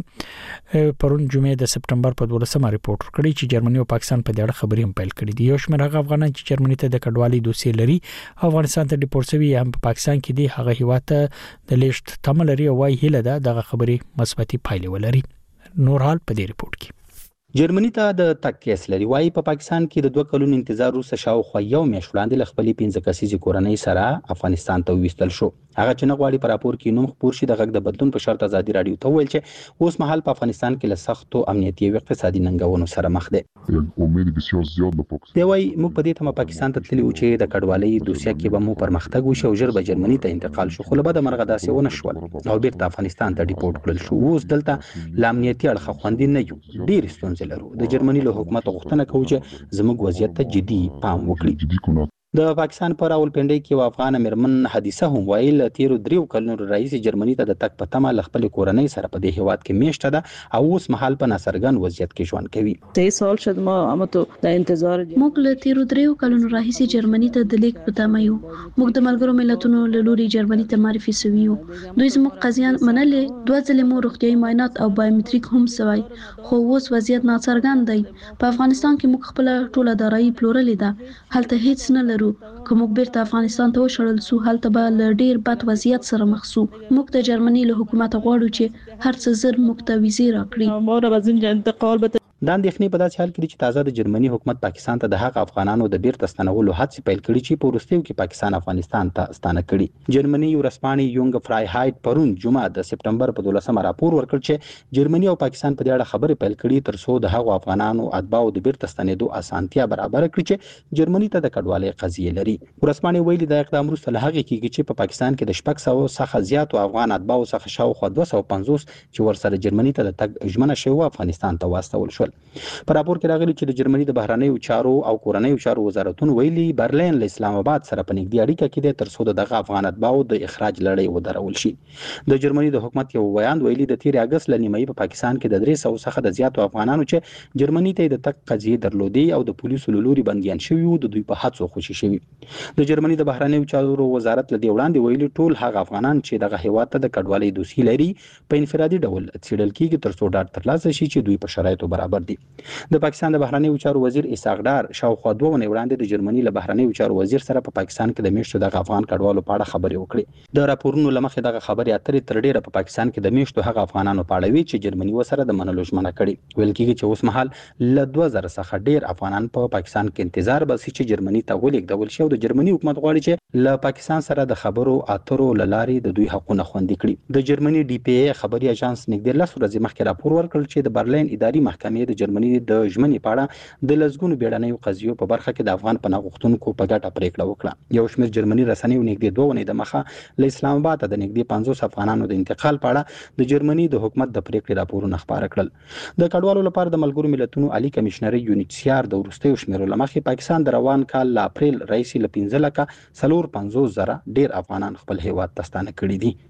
پرون جمعې د سپټمبر په دولسمه ریپورت کړی چې جرمني او پاکستان په دې اړه خبرې هم پیل کړې دي. یو شمېر هغه افغانان چې جرمني ته د کډوالۍ دوسیه لري افغانستان ته ډیپورت شوی هم په پاکستان کې دي هغه هیواد ته د لیست تمل لري او وايي هله ده دغه خبرې مثبتي پایلې ولري. نور حال په دې ریپورت کې جرمني ته د تک کیس لري وايي په پاکستان کې د دوه کلونو انتظار وروسته شاوخوا یو میاشت وړاندې ل خپلې پنځه کسیزې کورنۍ سره افغانستان ته وستل شو. هغه چې نه غواړي په راپور کې نوم خپور شي د غږ د بدلون په شرط ازادي رادیو ته ویل چې اوس مهال په افغانستان کې له سختو امنیتي او اقتصادي ننګونو سره مخ دي. امید بسیار زیات ده پاکستان. دی وايي موږ په دې ته پاکستان ته تللی و چې د کډوالۍ دوسیه کې به مو پرمختګ وشي او ژر به جرمني ته انتقال شو خو له بده مرغه داسې ونه شول او بیرته افغانستان ته ډیپورت کړل شو. اوس دلته ل امنیتي اړخ خوندې نه یو ډېر ستونزې لرو. د جرمني له حکومت غوښتنه کوي چې زموږ وضعیت ته جدي پام وکړي. د پاکستان پر راولپنډۍ کې یو افغان مرمن حادثه هم ویل تیرو دریو کلونو رئیس جرمني ته د تک په تمه ل خپل کورنۍ سره په دې هیواد کې میشته ده او اوس مهال په ناصرګن وضعیت کې ژوند کوي. ته سوال شد ما امته د انتظار موږ له تیرو دریو کلونو راهیسې جرمني ته د لیک په تمه یو. موږ د ملګرو ملتونو له لوري جرمني ته معرفي شوي یو. دوی زموږ قضیه منلې دوه ځلې مو روغتیايي معاینات او بایومټریک هم سوی خو اوس وضعیت ناڅرګند دی. په افغانستان کې موږ خپل ټوله دارایی پلورلې ده هلته هیڅ نه لرو. کوم بیرته افغانستان ته وشړل سو هلته به ل ډیر بد وضعیت سره مخ سو. موږ د جرمني له حکومت غواړو چې هر څه زر موږ ته ویزې راکړي. مور بزن انتقال به دا اندېښنې په داسې حال کې چې تازه د جرمني حکومت پاکستان ته د هغه افغانانو د بیرته ستنولو هڅې پیل کړي چې په وروستیو کې پاکستان افغانستان ته ستانه کړي. جرمني ورسپاني یونګ فرایهایټ پرون جمعه د سپټمبر په دولسمه راپور ورکړ چې جرمني او پاکستان په دې اړه خبرې پیل کړي تر څو د هغو افغانانو اتباعو د بیرته ستنېدو اسانتیا برابر کړي چې جرمني ته د کډوالۍ قضیه لري. ورسپاني ویلي دا اقدام وروسته له هغې کېږي چې په پاکستان کې د شپږ سوه څخه زیاتو افغان اتباعو څخه شاوخوا دوه سوه پنځوس چې ورسره جرمني ته د تګ ژمنه شوې افغانستان ته واستول شول. په راپور کې راغلي چې د جرمني د بهرنیو چارو او کورنیو چارو وزارتونو ویلي برلین له اسلام آباد سره په نږدې اړیکه کې د تر څو دغه افغان اتباعو د اخراج لړۍ ودرول شي. د جرمني د حکومت یو بیان ویلي د تیر اگست ل نیمایي په پاکستان کې د درې سوه څخه د زیاتو افغانانو چې جرمني ته د تک قضیه درلودي او د پولیسو له لوري بندیان شوي وو د دوی په هڅو خوشي شوي. د جرمني د بهرنیو چارو وزارت له دې وړاندې ویلي ټول هغه افغانان چې دغه هیواد ته د کډوالۍ دوسیه لري په انفرادي ډول څېړل کېږي تر څو ډاډ ترلاسه شي چې دوی په شرایطو برابر دي. د پاکستان د بهرنیو چارو وزیر اسحاق ډار شاوخوا دوه ونې وړاندې د جرمني له بهرنیو چارو وزیر سره په پاکستان کې د میشتو دغه افغان کډوالو په اړه خبرې وکړې. د راپورونو له مخې دغه خبرې اترې تر ډیره په پاکستان کې د میشتو هغه افغانانو په اړه وي چې جرمني ورسره د منلو ژمنه کړې. ویل کېږي چې اوس مهال له دوه زره څخه ډیر افغانان په پاکستان کې انتظار باسي چې جرمني ته ولېږدول شي او د جرمني حکومت غواړي چې له پاکستان سره د خبرو اترو له لارې د دوی حقونه خوندي کړي. د جرمني ډي پی ای خبري اژانس نږدې لس ورځې مخکې راپور ورکړ چې د برلین اداري محکمې د جرمني د ژمنې په اړه د لسګونو بیړنیو قضیو په برخه کې د افغان پناه غوښتونکو په ګټه پریکړه وکړه. یو شمېر جرمني رسنیو نږدې دوه ونې د مخه له اسلام آباد ته د نږدې پنځوس افغانانو د انتقال په اړه د جرمني د حکومت د پریکړې راپورونه خپاره کړل. د کډوالو لپاره د ملګرو ملتونو عالی کمشنري یونیسیار د وروستیو شمیرو له مخې پاکستان د روان کال له اپریل راهیسې له پنځه لکه څلور پنځوس زره ډیر افغانان خپل هیواد ته ستانه کړي دي.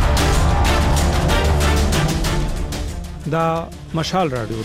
دا مشال رادیو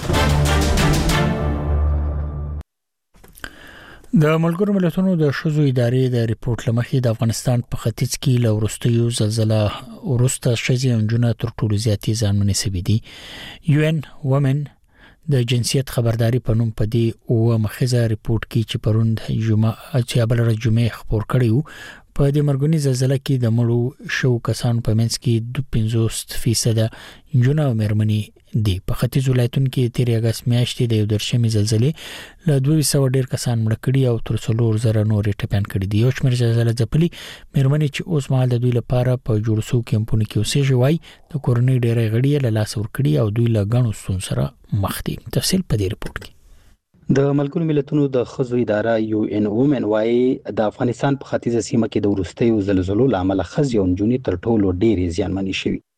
د ملګرو ملتونو د شذو ادارې د ریپورت لمخې د افغانستان په ختیځ کې له وروستیو زلزلہ وروسته شذې انجونه تر ټولو زیاتې ځانمنې سوي دي. یو ان وومن د جنسیت خبرداري په نوم په دې او مخزه ریپورت کې چې پرون جمعه چې بل ورځ جمعه خبر کړیو په دې مرګونی زلزلہ کې د مړو شو کسان په منځ کې د پنځوس فیصد انجونه او مېرمنې دي. په ختیځ ولایتونو کې تیر اگست میاشتې د یو درشمې زلزلې له دوه سوه ډیر کسان مړ کړي او تر څلور زره نور ټپيان کړي دي. یو شمېر زلزلہ ځپلي مېرمنې چې اوس مهال د دوی لپاره په جوړ شو کمپونو کې اوسېږي وای د کورنۍ ډېرې غړي له لاس ور کړي او دوی له غنو ستون سره مخ دي. تفصیل په دې ریپورت کې د ملګرو ملتونو د ښځو اداره یو ان وومن وايي د افغانستان په ختیځه سیمه کې د وروستیو زلزلو له امله ښځې او نجونې تر ټولو ډېرې زیانمنې شوي.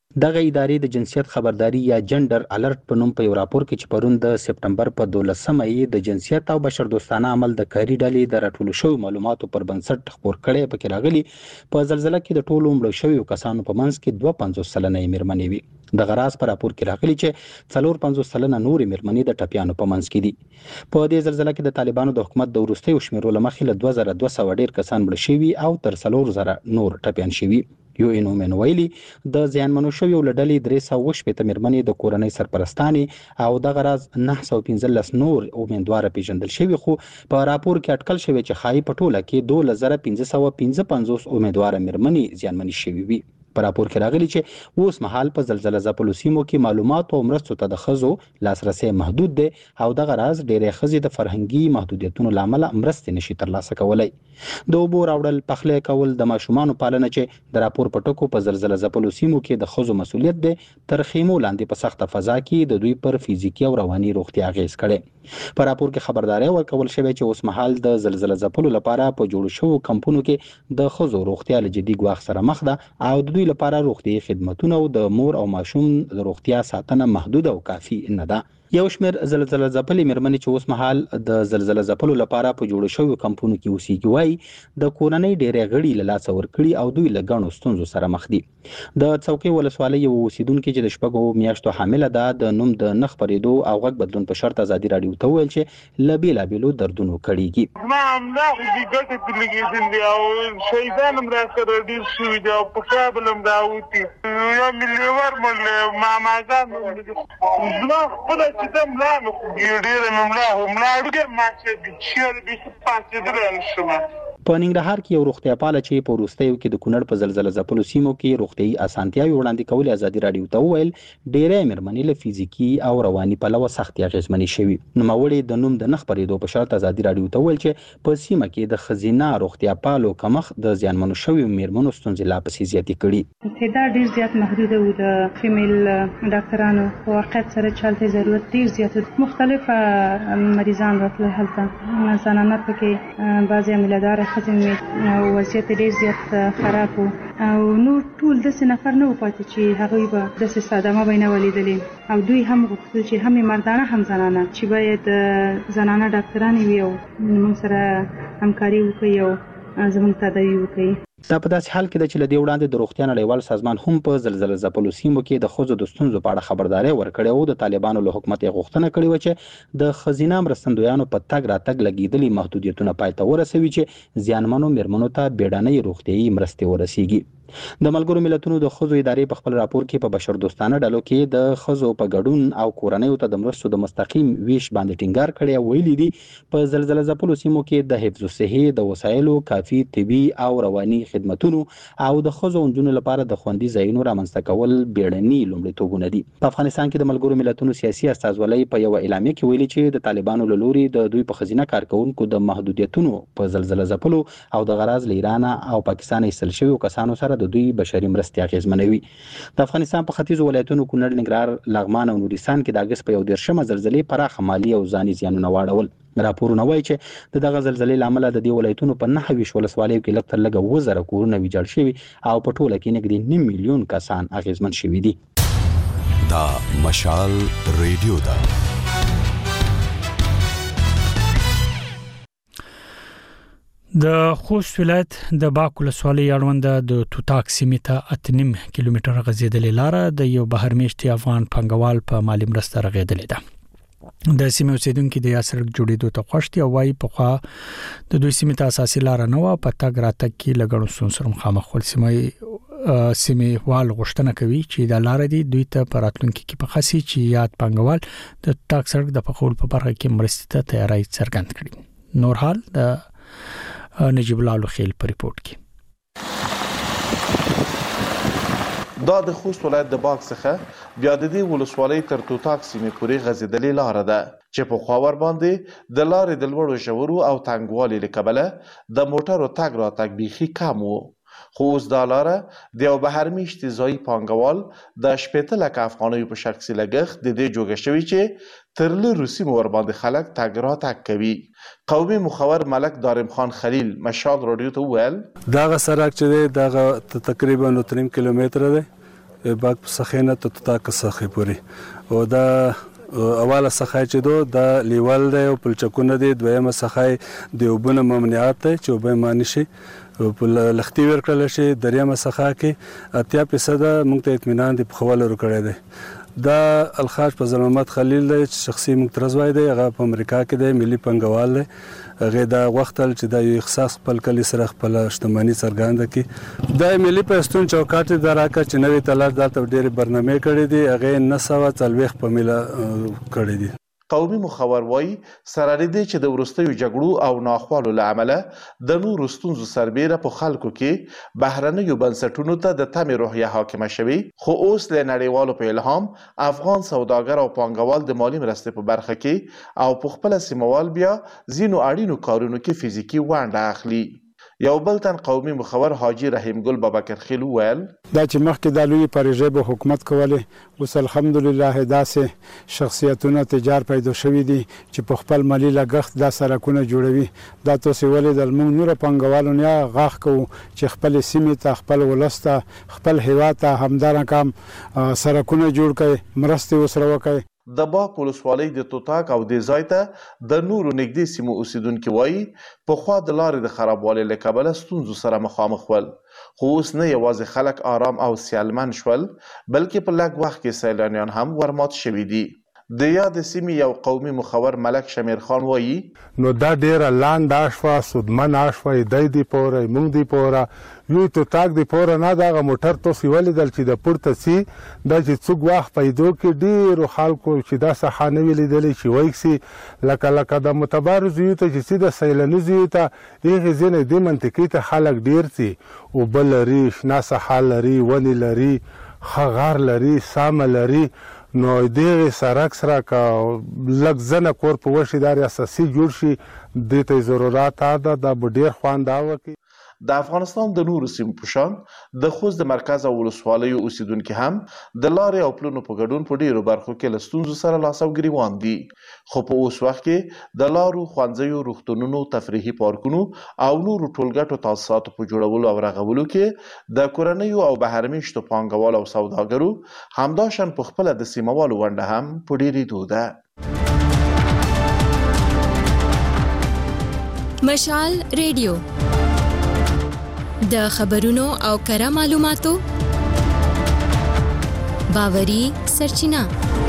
دغه ادارې د جنسیت خبرداري یا جندر الرټ په نوم په یو راپور کې چې پرون د سپټمبر په دولسمه یې د جنسیت او بشردوستانه عمل د کاري ډلې د راټولو شویو معلوماتو پر بنسټ خپور کړی پکې راغلي په زلزلہ کې د ټولو مړو شویو کسانو په منځ کې دوه پنځوس سلنه یې مېرمنې وي. دغه راز په راپور کې راغلي چې څلور پنځوس سلنه نورې مېرمنې د ټپیانو په منځ کې دي. په دې زلزلہ کې د طالبانو د حکومت د وروستیو شمیرو له مخې له دوه زره دوه سوه ډېر کسان مړه شوي او تر څلور زره نور ټپیان شوي. یو انومن ویلي د زیانمنو شویو له ډلې درې سوه شپېته مېرمنې د کورنۍ سرپرستانې او دغه راز نهه سوه پنځلس نور امیدواره پیژندل شوي، خو په راپور کې اټکل شوی چې ښایي په ټوله کې دولس زره پنځه سوه پنځه پنځوس امیدواره مېرمنې زیانمنې شوي وي. په راپور کې راغلي چې اوس مهال په زلزلہ ځپلو سیمو کې معلومات او مرستو ته د ښځو لاسرسی محدود دی او دغه راز ډېرې ښځې د فرهنګي محدودیتونو له امله مرستې نشي ترلاسه کولی. د اوبو راوړل، پخلی کول، د ماشومانو پالنه چې د راپور په ټکو په زلزلہ ځپلو سیمو کې د ښځو مسؤلیت دی، تر خیمو لاندې په سخته فضا کې د دوی پر فزیکي او رواني روغتیا اغېز کړی. په راپور کې خبرداری ورکول شوی چې اوس مهال د زلزلہ ځپلو لپاره په جوړو شوو کمپونو کې د ښځو روغتیا له جدي ګواښ سره مخ ده او د دوی لپاره روغتیايي خدمتونه او د مور او ماشوم د روغتیا ساتنه محدود او کافي نه ده. یو شمېر زلزلہ ځپلې مېرمنې چې اوس مهال د زلزلہ ځپلو لپاره په جوړو شویو کمپونو کې اوسېږي وایي د کورنۍ ډېرې غړي له لاسه ورکړي او دوی له ګڼو ستونزو سره مخ دي. د څوکۍ ولسوالۍ یو اوسیدونکي چې د شپږو میاشتو حامله ده د نوم د نه خپرېدو او غږ بدلون په شرط ازادي راډیو ته وویل چې له بېلابېلو دردونو کړېږي. زما همدا خو دې ګټې پرې لګېدل دي او شهیدان هم راسره ډېر شوي دي او په کابل هم راوتي یا مې لیور مړ ماماګان زما خپله چې ده ملا مې خو ډېره مې ملا خو ملا ډېر ماته چیرې بېخي پاڅېدلی نه شومه. په ننګرهار کې یو روغتیا پاله چې په وروستیو کې د کونړ په زلزلہ ځپلو سیمو کې روغتیايي اسانتیاوې وړاندې کولې ازادي راډیو ته وویل ډېری مېرمنې له فزیکي او رواني پلوه سختې اغېزمنې شوي. نوموړې د نوم د نه خپرېدو په شرط ازادي راډیو ته وویل چې په سیمه کې د ښځینه روغتیا پالو کمښت د زیانمنو شویو مېرمنو ستونزې لا پسې زیاتې کړي. تعداد ډېر زیات محدود و د فیمیل ډاکټرانو په واقعیت سره چې هلته ضرورت ډېر زیات و. مختلفه مریضان راتلل هلته، زنانه پکې بعضې عمیله‌داره ښځې مې وضعیت ډېر زیات خراب و او نور ټول داسې نفر نه و پاتې چې هغوی به داسې صدمه به یې نه ولیدلې او دوی هم غوښتل چې هم مردانه هم زنانه چې باید زنانه ډاکټرانې وي او موږ سره همکاري وکړي او زموږ تداوي وکړي. دا په داسې حال کې ده چې له دې وړاندې د روغتیا نړیوال سازمان هم په زلزلہ ځپلو سیمو کې د ښځو د ستونزو په اړه خبرداری ورکړې او د طالبانو له حکومت یې غوښتنه کړې وه چې د ښځینه مرستندویانو په تګ راتګ لګېدلي محدودیتونه پای ته ورسوي چې زیانمنو مېرمنو ته بېړنۍ روغتیايي مرستې ورسیږي. د ملګرو ملتونو د ښځو ادارې په خپل راپور کې په بشردوستانه ډلو کې د ښځو په ګډون او کورنیو ته د مرستو د مستقیم ویش باندې ټینګار کړی او ویلي دي په زلزلہ ځپلو سیمو کې د حفظ الصحې د وسایلو کافي طبي او رواني خدمتونو او د ښځو او نجونو لپاره د خوندي ځایونو رامنځته کول بیړني لومړیتوبونه دي. په افغانستان کې د ملګرو ملتونو سیاسي استازولۍ په یوه اعلامیه کې ویلي چې د طالبانو له لوري د دوی په ښځینه کارکوونکو د محدودیتونو په زلزلہ ځپلو او د غراض له ایران او پاکستان ایستل شویو کسانو سره د دوی بشري مرستې اغېزمنوي. د افغانستان په ختیځو ولایتونو کونړ، ننګرهار، لغمان او نورستان کې د اګست په یو دېرشمه زلزلې پراخه مالي او ځاني زیانونه واړول. راپورونه وایي چې د دغه زلزلې له امله د دې ولایتونو په نهه ویشت ولسوالیو کې لږ تر لږه اووه زره کورونه ویجاړ شوي او په ټوله کې نږدې نیم میلیون کسان اغېزمن شوي دي. دا مشال ریډیو ده. د خوست ولایت د باک ولسوالۍ اړونده د توتاک سیمې ته اته نیم کیلومتره غځېدلې لاره د یو بهرمېشتي افغان پانګوال په مالی مرسته رغېدلې ده. د سیمې اوسیدونکو د یا سړک جوړېدو ته خوښ دي او وايي پخوا د دوی سیمې ته اساسي لاره نه وه، په تګ راتګ کې له ګڼو ستونزو سره مخامخ ول. سیمې وال غوښتنه کوي چې دا لاره دي دوی ته په راتلونکي کې په خاصي چې یاد پانګوال د توتاک سړک د پخول په برخه کې مرستې ته تیاری څرګند کړي. نور حال د نجیب الله لوخیل په ریپورت کې. دا د خوست ولایت د باک څخه بیا د دې ولسوالۍ تر توتاک سیمې پورې غځېدلې لاره ده چې په خوا ور باندې د لارې د لوړو ژورو او تنګوالي له کبله د موټرو تګ راتګ بیخي کم و. خو اوس دا لاره د یو بهرمېشتي ځایي پانګوال د شپېته لکه افغانیو په شخصي لګښت د دې جوړه شوي چې تر لرو سیمو ور باندې خلک تګ راتګ کوي. قومي مخور ملک دارم خان خلیل مشال رادیو ته وویل دغه سړک چې دی دغه تقریبا نو تریم کیلومتره دی باک سخینه ته تاک سخی پوری او دا اواله سخای چې دو د لیول دی او پلچکونه دی دویمه سخای د وبونه ممنوعات دی چې وبې مانی شي په لختي ورکړل شي دریمه سخا کې اتیا فیصد موږ ته اطمینان دی په خواله ورکړی دی دا الخاج په زلمت خلیل دی شخصي مقترض وای دی هغه په امریکا کې دی ملي پنګوال دی هغه دا وختل چې د یو اختصاص خپل کلی سره خپل شتمنۍ څرګنده کی د ملي پښتون چوکاټ د راکا چې نوې تلاش دلته ډېری برنامه کړې دي هغه نسوه تلويخ په مله کړې دي. قومي مخور وای سره دې چې د ورستیو جګړو او ناخوالو لامل د نورو ستونزو سربېره په خلکو کې بهرنیو بنسټونو ته د تمې روحیه حاکمه شوي خو اوس له نړیوالو په الهام افغان سوداګر او پانګوال د مالی مرستې په برخه کې او په خپل سیموال بیا زینو اړینو کارونو کې فزیکی ونډه اخلي. یو بل تن قومي مخور حاجی رحیم ګل بابکر خیل ویل دا چې مخکې د لوی پروژې به حکومت کوله اوس الحمدلله داسې شخصیتونه تجار پیدا شوي دي چې په خپل مالی لګښت دا سرکونه جوړوي دا تاسو ولې د موږ نور پنګوالو نه غاښ کوو چې خپل سیمې ته خپل ولسته خپل هیواد ته همدارن کام سرکونه جوړ کړي مرستې وسره وکړي. د باک ولسوالۍ د توتاک او د ځای ته د نورو نږدې سیمو اوسیدونکو وایي په خوا د لارې د خرابوالي له کبله ستونزو سره مخامخ ول خو اوس نه یوازې خلک آرام او سیالمن شول بلکې په لږ وخت کې سیلانیان هم ورمات شوي دي. د یاد سیمې یو قومي مخور ملک شمیر خان وایي نو دا ډیره لاند اشوا سودمن اشوا د دې پوره مونږ دی پوره یو ته تاک دی پوره نه دا موټر تو سیول دل چې د پورته سي د چې څوک واخ پیدو کې ډیرو خلکو چې دا صحانه ویل دي چې وایسي لکه لکه د متبارز یو ته چې د سیلاني زیو ته یغه زنه د منطقې ته خلک ډیر سي او بل ریش نه سحال لري ونی لري خغار لري سام لري نو دغه سرک سره کا لږ زنه کور په وشي دار اساسي جوړ شي د ته ضرورت ده د ډیر خوانداو کی د افغانستان د نورو سیمو په شان د خوست د مرکز او ولسوالیو اوسیدونکو هم د لارې او پلونو په ګډون په ډیرو برخو کې له ستونزو سره لاس او ګریوان دي خو په اوس وخت کې د لارو ښوونځیو روغتونونو تفریحي پارکونو او نورو ټولګټو تاسیساتو په جوړولو او رغولو کې د کورنیو او بهرمېشتو پانګوالو او سوداګرو همداشان په خپله د سیموالو ونډه هم په ډیرېدو ده. مشال ریډیو د خبرونو او کره معلوماتو باوري سرچینه.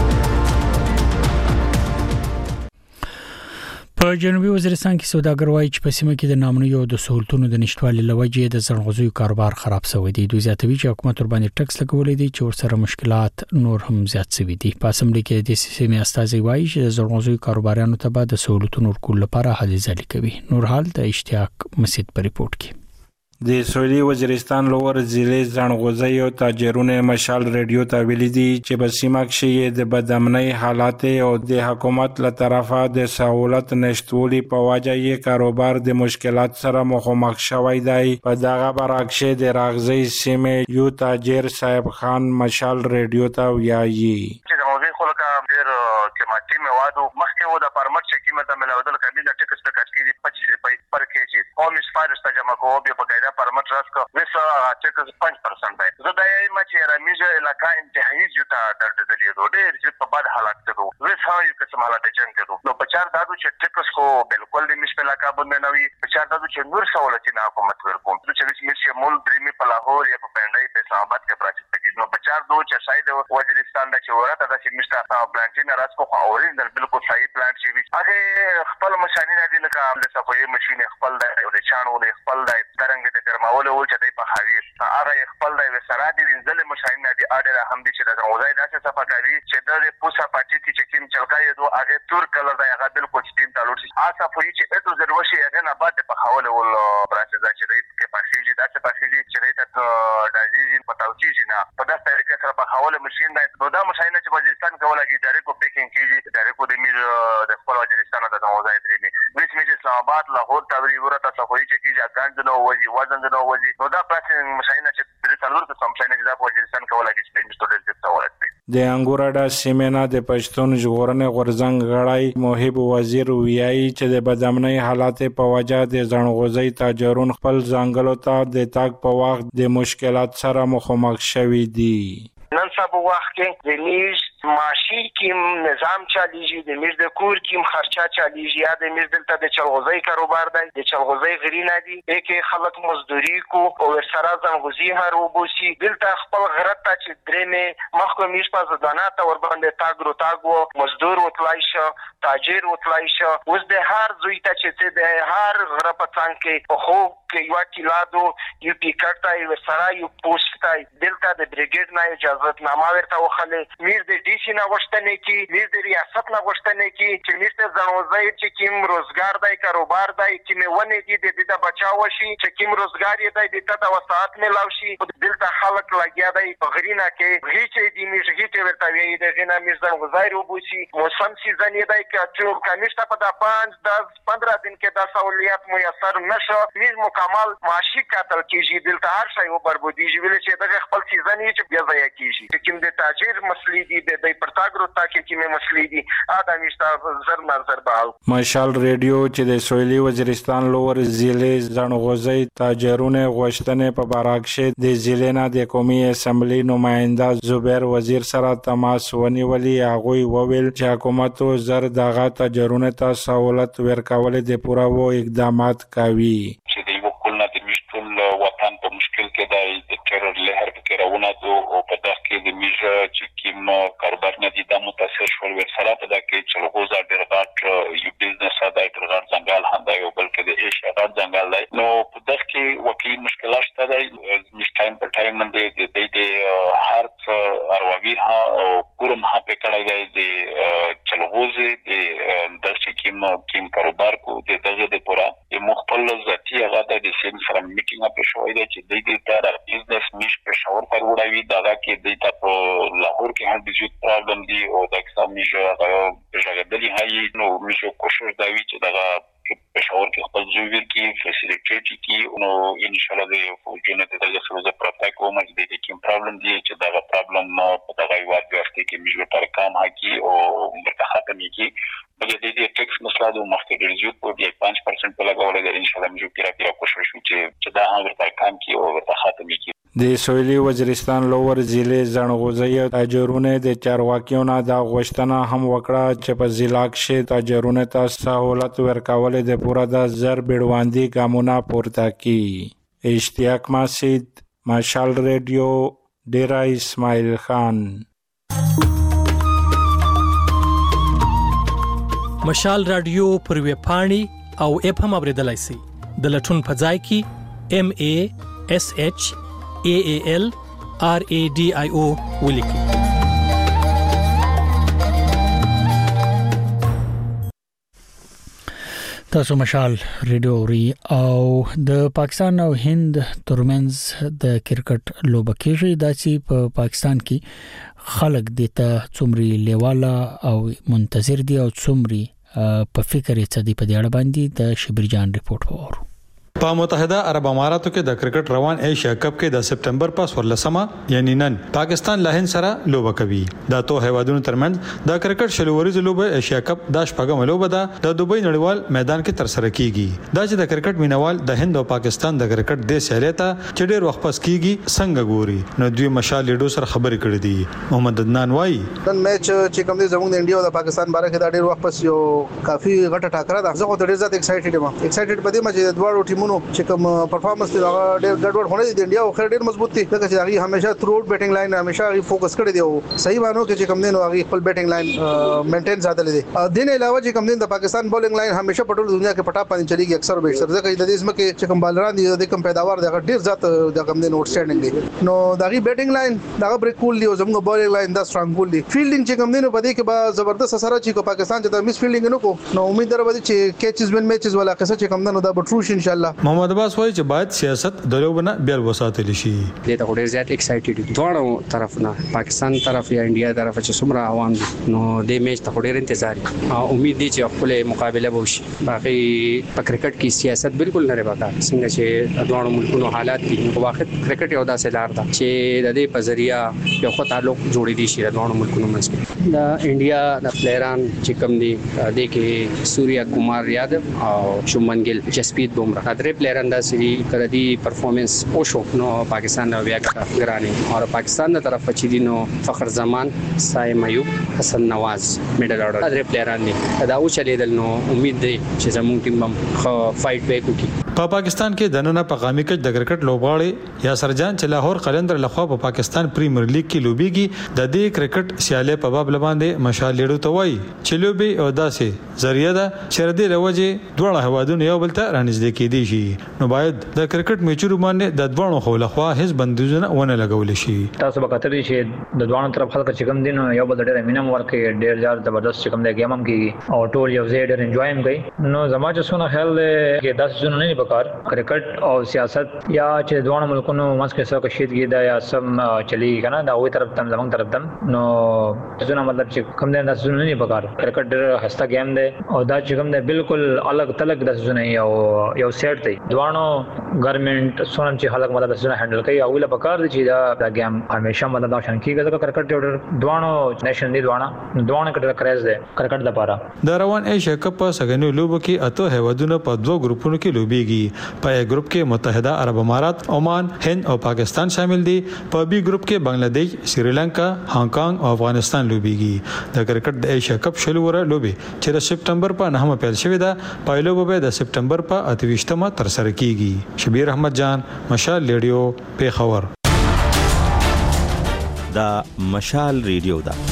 په جنوبي وزیرستان کې سوداګر وایي چې په سیمه کې د نامنوي او د سہولتونو د نشټوالي لوجې د زړغوزیو کاروبار خراب شوی دی. دوی زیاتوي چې حکومت ور باندې ټکس لګولې دي چې ورسره مشکلات نور هم زیات شوي دي. په اسمبلی کې د سیمې استازي وایي چې د زړغوزیو کاروبارانو ته به د سہولتونو ورکول لپاره هلې ځلې کوي. نور حال د اشتیاق مسید په ریپورت کې د سویلي وزیرستان لور ضلع زنغوزي او تاجرونه مشال ریډیو ته ویلي دي چې په سیمه کې د بدامنۍ حالات او د حکومت له طرفه د سہولت نشټولي په وجه یې کاروبار د مشکلات سره مخامخ شوی دی. په دغه برعکس د راغزي سیمه یو تاجر صاحب خان مشال ریډیو ته ویایي چې زنغوزي خلک ډیر قیمتي مواد مخکې و د پرمټ چې قیمته ملاودل کمیله ټکس ټکټ کې پچیس روپۍ پر کېجی او مشفارس ترجمه کوو به په قاعده پرمټ راسکو وسه ټکس پنځه پرسنټ دی. زه دا یم چې رامیجه علاقہ انتهایی جوته درد دلی دوه ډیر چې په بد حالت کې دوه وسه یو قسم حالت جنگ کې دوه نو په چار دادو چې ټکس خو بالکل د مش په علاقہ باندې نوي په چار دادو چې نور سہولتونه حکومت ورکوم چې مش مول درېمي په لاهور یا په پندای په اسلام آباد کې پراچې کې نو په چار دو چې ساید وزیرستان د چې ورته د چې مشتا پلانټین راسکو خو اورینل بالکل صحیح پلانټ شي هغه خپل ماشینونه دي لکه د صفوي ماشين خپل د او چانو د خپل د ترنګ د ګرماولو او چې د په حویس هغه خپل د وسرا دي ځل ماشینونه دي اړه هم دي چې د غوځای داسې صفه کوي چې د پوسا پاتې چې کیم چلکای دو هغه تور کلر د هغه بالکل سپین تالور شي آسا فوی چې اته ضروري هغه نه بعد په حواله ول پروسس چې د کې پاسیجي داسې پاسیجي چې د دایي په توچی نه په داسې طریقې سره په حواله ماشين دا د ماشینه چې وزیرستان کوله کې ډایرکټ کو پیکینګ کیږي ډایرکټ د میر د خپل وزیرستان د غوځای درې ویس میج اسلام آباد لاهور تاوری ورته صفوي چې کیږي ګاند نو وځي وزن نو وځي نو دا پاسینګ ماشینه چې د څلور څه ماشینه چې د وزیرستان کوله کې سپین سټوډنټ څه ورته د انګوراډا سیمنا د پښتون ژغورنې غورزنګ غړای موهب وزیر ویایي چې د بدامنۍ حالات په وجه د زنغوزي تاجرون خپل ځنګلو ته د تاګ په وخت د مشکلات سره مخامخ شوي دي. مناسب وخت کې د میز معاشي کې نظام چالیږي، د میز د کور کې خرچه چالیږي، یا د میز دلته د چلغوزي کاروبار دی، د چلغوزي غرینه دي کې خلک مزدوري کو او سره ځنغوزي هر وبوسي دلته خپل غرت ته چې درېمه مخکې میز په ځدانه ته ور باندې تاګرو تاګو مزدور وتلای شو، تاجر وتلای شو. اوس د هر زوی ته چې د هر غره په څنګ کې په خو کې یو کیلادو یو ټیکټ ته یو سره یو پوسټ ته دلته د بریګیډ نه اجازه نامه ورته وخلې، میر د ډي سي نه غوښتنې کې، میر د ریاست نه غوښتنې کې چې میر ته ځنوځي چې کوم روزګار دی کاروبار دی چې مې ونې دي د دې د بچاو شي چې کوم روزګار یې دی د ته وسات ملاو شي. دلته خلک لګیا دی په غرینه کې غي چې دی میږي چې ورته وی د غینا میر ځنوځي روبوسي موسم سیزن یې دی چې کمیشته په د پنځ دس پندرہ دن کې د سہولیات میسر نشو، میر مکمل معاشي قتل کیږي، دلته هر شی وبربودیږي ویل چې دغه خپل سیزن یې چې بیا ځای کیږي چې کوم د تاجر مسلې دي د د پرتاګرو تاکي کې مسلې دي ادمشته زر نظر بال. مشال ریډیو چې د سویلي وزیرستان لور ضلع زنغوزي تاجرونه غوښتنې په باراکشه د ضلع نه د قومي اسمبلی نماینده زبیر وزیر سره تماس ونیولي. هغه وویل چې حکومت زر دغه تاجرونه ته سہولت ورکول د پوره و اقدامات کوي. چې د یو کول نه د مشتول وطن په مشکل کې دی د ټرور لهر په روانه دو او په دغه کې د میجا چې کوم کاروبار نه دي د متاثر شول ورسره په دغه کې چې لغوزه ډېر غاټ یو بزنس ادا ډېر غاټ ځنګل هنده یو بلکې د ایشیا غاټ ځنګل دی. نو په دغه کې وکیل مشکلات شته دی مش ټایم په ټایم باندې د د هارت ارواوی ها او کورم ها په کړه دی د چلغوزه د دغه کوم کوم کاروبار کو د دغه د پورا د مخبل ذاتی هغه د سین سره میټینګ په شوې دی چې د دې تر بزنس میش په شاور پر وړاوی دغه کې د تاسو لاهور کې هم بجوت پرابلم دی او د اکثر میشه هغه په ژغدلې هي نو میشه کوشش دا وی چې دغه په شاور کې خپل ځویر کې فیسیلیټیټ کې نو ان شاء الله د فوجونه د دغه سره پرتا کوم چې د کوم پرابلم دی چې دغه پرابلم په دغه وخت کې میشه پر کام هکي او مرتخه کوي کې بلکې د دې ټیکس مسله د مخکې ریزیو په دې پنځه درصد په لګولې ده ان شاء الله موږ پیرا پیرا کوشش وکړو چې دا هم ورته کام کې او ورته ختمي کې. د سویلي وزیرستان لور ضلع زنغوزي تاجرونه د چارواکیو نه د غوښتنه هم وکړه چې په ضلع کې تاجرونه ته سہولت ورکول د پوره د زر بیړواندي ګامونه پورته کړي. اشتیاق مسجد مشال ریډیو ډیرا اسماعیل خان. مشال رادیو پر وی پاڼي او اپ هم اوریدلای شئ د لټون په ځای کې ام ا اس اچ ا ا ال ار ا ډي آی او ولیکئ. تاسو مشال ریډیو ری او د پاکستان او هند ترمنځ د کرکټ لوبه کېږي د چې په پاکستان کې خلک د ته څومره لیواله او منتظر دي او څومره په فکر یې څه دی په دې اړه باندې د شبیر جان ریپورت وورو. په متحده عرب اماراتو کې د کرکټ روان ایشیا کپ کې د سپټمبر په څوارلسمه یعنی نن پاکستان له هند سره لوبه کوي. دا تو هیوادونو ترمنځ د کرکټ شلوريز لوبه ایشیا کپ د شپږم لوبه ده د دوبۍ نړیوال میدان کې تر سره کیږي. دا چې د کرکټ مینوال د هند او پاکستان د کرکټ د سیالیته چې ډېر وخت پس کیږي څنګه ګوري نو دوی مشال لیډو سره خبرې کړې دي. محمد عدنان وایي نن میچ چې کوم دی زموږ د انډیا او د پاکستان باره کې دا ډېر وخت پس یو کافي غټه ټاکره ده. زه خو ډېر زیات ایکسایټډ یم ایکسایټډ په دې مچ د دوه ټیمونو چې کوم پرفارمنس دی هغه ډېر ګډوډ هونه دي. انډیا خو ډېر مضبوط دي ځکه چې هغه همیشه تھروټ بیټینګ لاین همیشه هغه فوکس کړی دی او صحیح مانو کې چې کوم دین هغه خپل بیټینګ لاین مینټین ساتل دي. دین علاوه چې کوم دین د پاکستان بولینګ لاین همیشه په ټول دنیا کې پټا باندې چلیږي اکثر به اکثر ځکه د دې اسمه کې چې کوم بالران دي د کوم پیداوار دی ډېر زیات د کوم دین اوټ سټینډینګ دي. نو دغه بیټینګ لاین دغه بریک کول دی او زموږ بولینګ لاین دا سترانګ کول دی. فیلډینګ چې کوم دین په دې کې به زبردست سره چې پاکستان چې د مس فیلډینګ نه کو نو امید درو چې کیچز وین میچز ولا قصه چې کوم دین دا به ټروش ان شاء الله. محمد عباس وایي چې باید سیاست دلوبنه بیا وساتل شي. دې ته ډېر زیات ایکسایټډ دواړو طرف نه پاکستان طرف یا انډیا طرف چې څومره عوام دي نو دې میچ ته ډېر انتظار دي. امید دي چې خپل مقابله وشي. باقي په کرکټ کې سیاست بالکل نه ربا څنګه چې دواړو ملکونو حالات دي په واقع کرکټ یو داسې لار ده چې د دې په ذریعہ یو خو تعلق جوړې دي شي د دواړو ملکونو منځ. د انډیا د پلیران چې کوم دي د کې سوریا کمار یادو او شومن ګل جسپریت بومرا درې درې پلیران داسې کړه دي پرفورمنس او شو نو پاکستان نو بیا ګرانی او پاکستان د طرف چې دي نو فخر زمان سایم ایوب حسن نواز میډل اورډر درې پلیران دي دا او چلیدل نو امید دی چې زموږ ټیم هم فایټ وکړي. په پاکستان کې د نن په قومي کچ د کرکټ لوبغاړي یاسر جان چې لاهور قلندر لخوا په پاکستان پریمیر لیګ کې لوبيږي د دې کرکټ سیالي په باب لباندې مشال لیډو ته وایي چې لوبي او داسې ذریعہ ده چې ردی لوجه دوه هوادونه یو بل ته رانږدې کېدي شي نو باید د کرکټ میچونو باندې د دوه خو لخوا هیڅ بندیزونه ونه لګول شي. تاسو به کتلی چې د دوه طرف خلک چې کوم دین یو بل ډېر مینم ورکې ډېر ځار زبردست چې کوم د گیم هم کې او ټول یو ځای ډېر انجوای هم کوي نو زما چې څونه خیال دی چې داسې څونه نه پکار کرکټ او سیاست یا چې دوه ملکونو مسکه سره کشیدګي دا یا سم چلی کنه دا وې طرف تم زمونږ طرف تم نو څونه مطلب چې کوم دی داسې څونه نه پکار کرکټ ډېر خسته گیم دی او دا چې کوم دی بالکل الګ تلګ داسې څونه یو یو سیټ دی دوانو ګورنمنت څونه چې خلک مطلب څونه هندل کوي او له پکار دي چې دا گیم همیشه مطلب دا شان کیږي دا کرکټ ډېر دوانو نېشن دی دوانو دوانو کډه کریز دی کرکټ لپاره. د روان ایشیا کپ په سګنیو لوبو کې اته هیوادونو په دوه ګروپونو کې لوبيږي. په ا ګروپ کې متحده عرب امارات، عمان، هند او پاکستان شامل دي. په بي ګروپ کې بنگلاديش، سریلانکا، هانګ کانګ او افغانستان لوبيږي. د کرکټ د ایشیا کپ شلوره لوبي چې د سپټمبر په نهمه پیل شوې ده پایلو به د سپټمبر په اتويشتمه تر سره کیږي. شبیر احمد جان، مشال ریډیو، پیښور. دا مشال ریډیو ده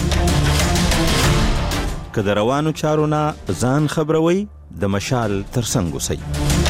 که د روانو چارو نه ځان خبروي د مشال ترڅنګ اوسئ.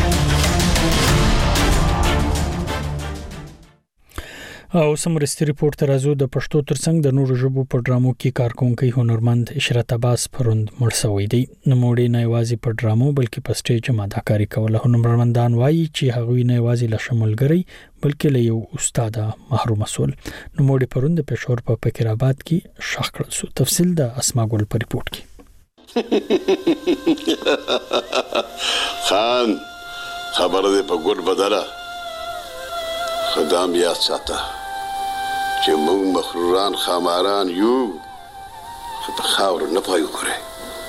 او سمرستي ریپورت ترازو د پښتو ترڅنګ د نورو ژبو په ډرامو کې کارکونکي هنرمند اشرت عباس پروند مړ شوی دی. نوموړي نه یوازې په ډرامو بلکې په سټیج هم اداکاری کوله. هنرمندان وایي چې هغوی نه یوازې له شمولګرۍ بلکې له یو استاد محروم مسول. نوموړي پروند په پېښور په فقیر آباد کې شخ کړل سو. تفصیل د اسما ګل په ریپورت کې. خان خبر دې په ګډ بدره خدام یاد ساته چې موږ مخروران خاماران یو خو په خاور نه پایو کړی.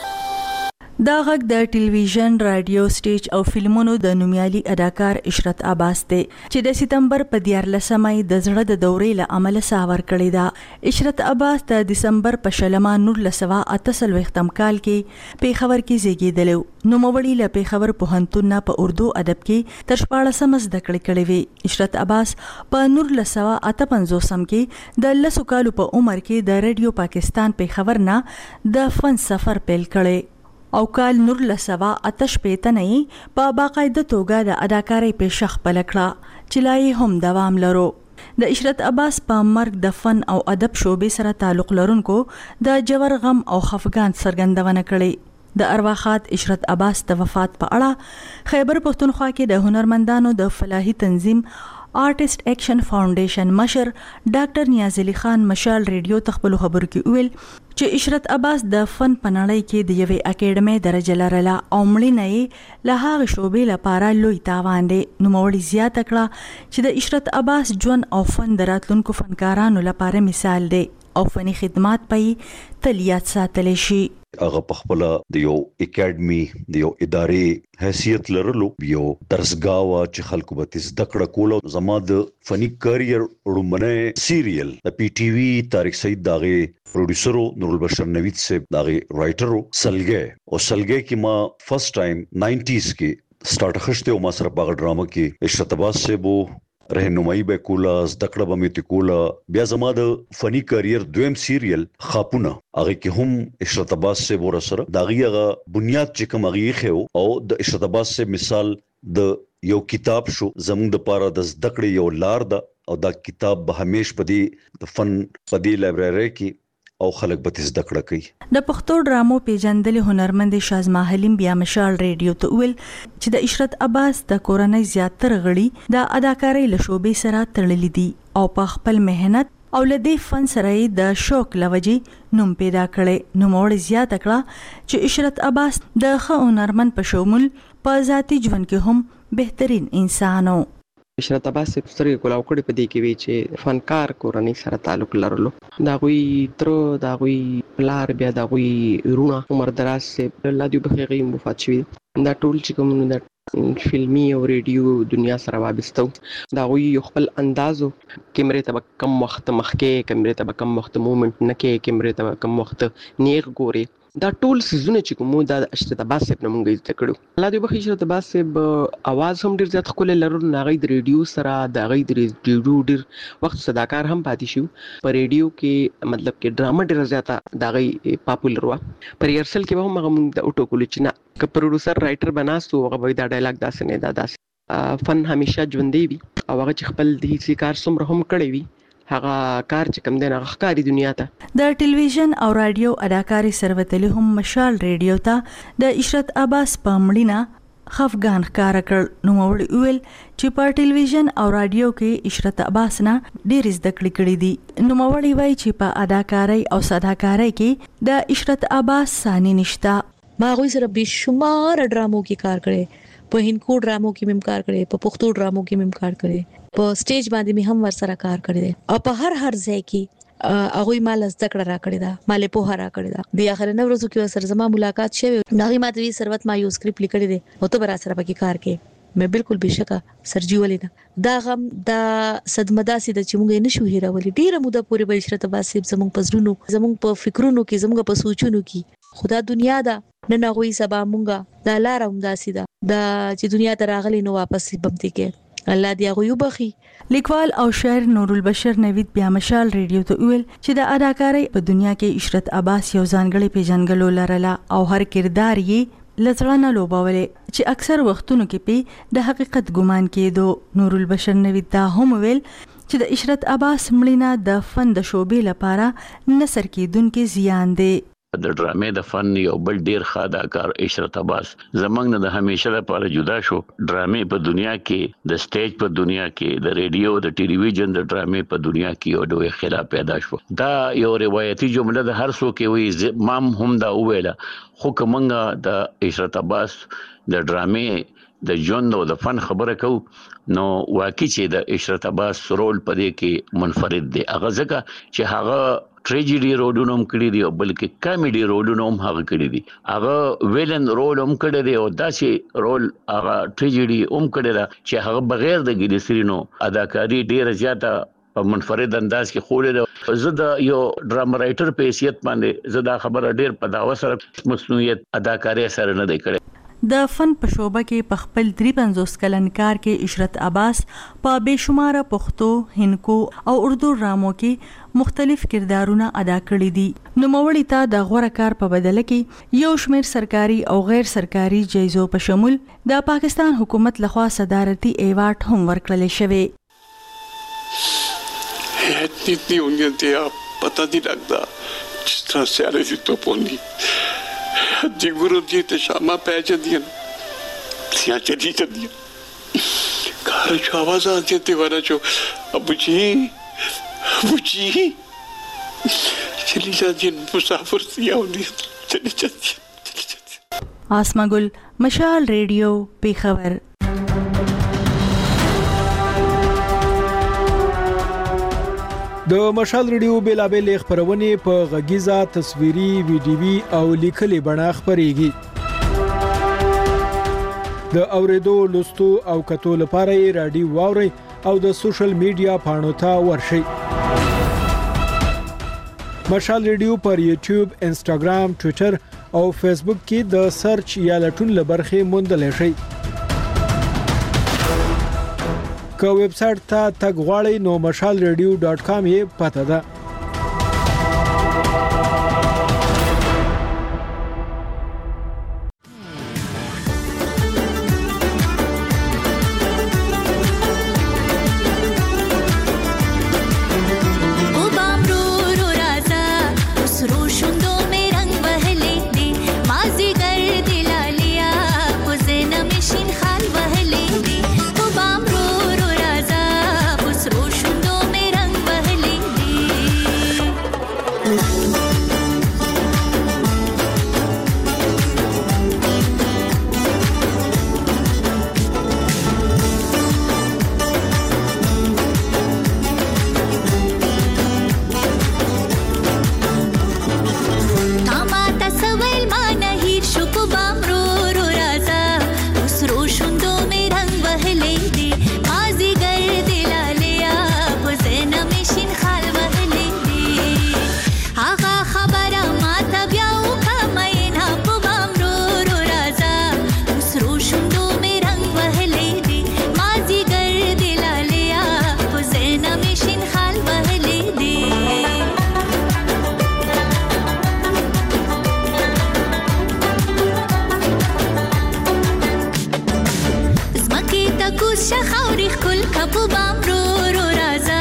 دا غږ د ټلویزیون، رادیو، سټیج او فلمونو د نومیالي اداکار اشرت عباس دی چې د سپتمبر په دیارلسمه د زړه د دورې له امله ساور کړی دا. اشرت عباس د دسمبر په شلمه نور لسوا اتسلوختم کال کې پیښور کې زیږیدلی. نوموړي له پیښور پوهنتون نه په اردو ادب کې تر شپاړسمه زده کړې کړې وې. اشرت عباس په نور لسوا اته پنځوسم کې د لسو کالو په عمر کې د رادیو پاکستان پیښور نه د فن سفر پیل کړی او کال نور لسوا اتش پیتنې په باقاعده توګه د اداکارۍ پیشه خپل کړه چې لا یې هم دوام لرو. د اشرت عباس په مرګ د فن او ادب شوبې سره تعلق لرونکو د جوور غم او خفګان څرګندونه کړې. د ارواخات اشرت عباس د وفات په اړه خیبر پښتونخوا کې د هنرمندانو د فلاحي تنظیم آرټیست ایکشن فاونډیشن مشر ډاکټر نیاز علي خان مشال ریډیو تخپل خبرو کې ویل چې اشرت عباس د فن په نړۍ کې د یوې اکیډمۍ درجه لرله او مړینه یې له هغې شوبې لپاره لوی تاوان دی. نوموړي زیاته کړه چې د اشرت عباس ژوند او فن د راتلونکو فنکارانو لپاره مثال دی او فني خدمات پې تل یاد ساتلی شي. هغه په خپل د یو اکیډمي د یو ادارې حیثیت لرلو یو درسګاوه چې خلکو به زده کړه کوله. زما د فني کاریر وړاندې سیریل د پی ټی وی طارق سعید داغه پروډوسرو نور البشر نوید صاحب داغه رائټرو سلګه او سلګه کې ما فرست ټایم ناینټیز کې سٹارټ خشته او ما سره په ډرامه کې اشرت عباس صاحب رهنمایي به کوله، زده کړه به مې کوله. بیا زما د فني کاریر دویم سیریل خاپونه هغه کې هم اشرت عباس صاحب ور سره داغه هغه بنیاد چې کوم هغه خو او د اشرت عباس صاحب مثال د یو کتاب شو زموږ د پاره د زده کړې یو لار ده او دا کتاب به همیش په دې د فن په دې لایبرری کې او خلک به زده کړه کوي. د پښتو ډرامو پیژندل هنرمند شازما حلیم بیا مشال ریډیو ته ویل چې د اشرت عباس د کورنۍ زیاتره غړي د اداکارۍ له شوبې سره تړلي دي او په خپل مهنت او له دې فن سره د شوق لوجې نوم پیدا کړي. نوموړي زیاته کړه چې اشرت عباس د ښه هنرمند په شمول په ذاتي ژوند کې هم بهترین انسان و. اشرت عباس صاحب سترګې کولاو کړې په دې کې وی چې فنکار کورنۍ سره تعلق لرلو. دا غوي تر دا غوي پلار بیا دا غوي رونه عمر دراز صاحب الله دې بخیر وفات شوی. دا ټول چې کوم د فلمي او ریډیو دنیا سره وابستو دا غوي خپل اندازو کیمرې ته کم وخت مخکې کیمرې ته کم وخت موومنت نه کې کیمرې ته کم وخت نیغ ګوري دا ټول سيزونه چې کومو د اشرت عباس صاحب نه مونږ زده کړو الله دې بخښي اشرت عباس صاحب आवाज هم ډیر زیات خپل لرو نه غي د ریډیو سره د غي د ریډیو ډیر وخت صداکار هم پاتې شو په ریډیو کې مطلب کې ډراما ډیر زیاته د غي پاپولر وا پر یرسل کې هم هغه د اوټو کول چې نه ک پروډوسر رائټر بناستو هغه به دا ډایلاګ داسې نه دا داسې فن همیشه ژوندې وي او هغه چې خپل د هیڅ کار سم رحم کړی وي هغه کار چې کوم دین هغه ښکاری دنیا ته د ټلویزیون او رادیو اداکاری سروتلی هم مشال ریډیو ته د اشرت عباس په مړینه خفګان ښکار کړ نو وړي ویل چې په ټلویزیون او رادیو کې اشرت عباس نه ډیر زده کړې کړې دي نو وړي وایي چې په اداکاری او صداکاری کې د اشرت عباس ثاني نشتا ما غوي سره بشمار ډرامو کې کار کړي په هندکو ډرامو کې مم کار کړي په پښتو ډرامو کې مم کار کړي په سټیج باندې می هم ور سره کار کړی او په هر هر ځای کې هغه مال زده کړه را کړی دا مال په هر را کړی دا د اخر نه ورځو کې سره زما ملاقات شوه نغې ماته وی سروت ما یو سکرپټ لیکلی دی او ته برا سره پکې کار کې مې بالکل بشکا سرجی ولیدا دا غم دا صدمه داسې د چې مونږ نه شو هیرولې ډیره موده پورې به اشرت عباس صاحب زمونږ پزړونو زمونږ په فکرونو کې زمونږ په سوچونو کې خدا دنیا دا نه نغوي سبا مونږه دا لار هم داسې دا د چې دنیا ته راغلی نو واپس بمتي کې الله دې هغه وبخي لیکوال او شاعر نور البشر نوید بیا مشال ریډیو ته ویل چې د اداکاری په دنیا کې اشرت عباس یو ځانګړی پیژنګلو لرله او هر کردار یې لزړه لوبولې چې اکثر وختونو کې په د حقیقت ګمان کېدو نور البشر نوید دا هم ویل چې د اشرت عباس مړینه د فن د شوبې لپاره نثر کېدونکو زیان دی د ډرامې د فن یو بل ډیر ښه اداکار اشرت عباس زمنګ نه د همیشه لپاره جدا شو ډرامې په دنیا کې د سټیج په دنیا کې د ریډیو د ټلویزیون د ډرامې په دنیا کې یو ډول خلاف پیدا شو دا یو روایتي جمله د هر څوک وي مام هم دا ویله خو کومنګ د اشرت عباس د ډرامې د ژوند او د فن خبره کو نو واقعي چې د اشرت عباس رول په دې کې منفرد دی هغه ځکه چې هغه ټریجډي رولونه هم کړی دی او بلکې کامیډي رولونه هم هغه کړی دي هغه ویلن رول هم کړی دی او داسې رول هغه ټریجډي هم کړی دی چې هغه بغیر د ګلیسرینو اداکاری ډیره زیاته په منفرد انداز کې خولې زه د یو ډراما رائټر په حیثیت باندې زه دا خبره ډیر په داوا سره مصنوعیت اداکاری سره نه دی کړی د فن په شوبه کې په خپل درې پنځوس کلن کار کې اشرت عباس په بشمار پښتو هندکو او اردو ډرامو کې مختلف کردارونه ادا کړي دي نو مولوی ته د غوړه کار په بدله کې یو شمېر سرکاري او غیر سرکاري جایزو په شمول د پاکستان حکومت لخوا صدارتي ایوارډ هم ورکړل شوی इतनी उन्नति आप पता नहीं लगता जिस तरह से आ रही थी तो पोनी जी गुरु जी ते शामा पै जंदियां सियां चली जंदियां घर जो आवाज आती दीवाना जो अबू जी अबू जी चली जाती मुसाफिर सियां होंदी चली जाती चली जाती आसमा गुल मशाल रेडियो पेखवर د مشال ریډیو بیلابل خبرونه په غږیزه تصویري ویډیوي او لیکلي بڼه خبريږي د اوریدو لوستو او کتو لپاره رادیو واوري او د سوشل میډیا پاڼو ته ورشي مشال ریډیو پر یوټیوب انسټاګرام ټوئیټر او فیسبوک کې د سرچ یا لټون لبرخه موندل شي که ویب سټ ته تګ غواړئ نو مشال ریډیو ډاټ کام یې پته ده تکوس شخاوري خل کپو بام رو رو رازا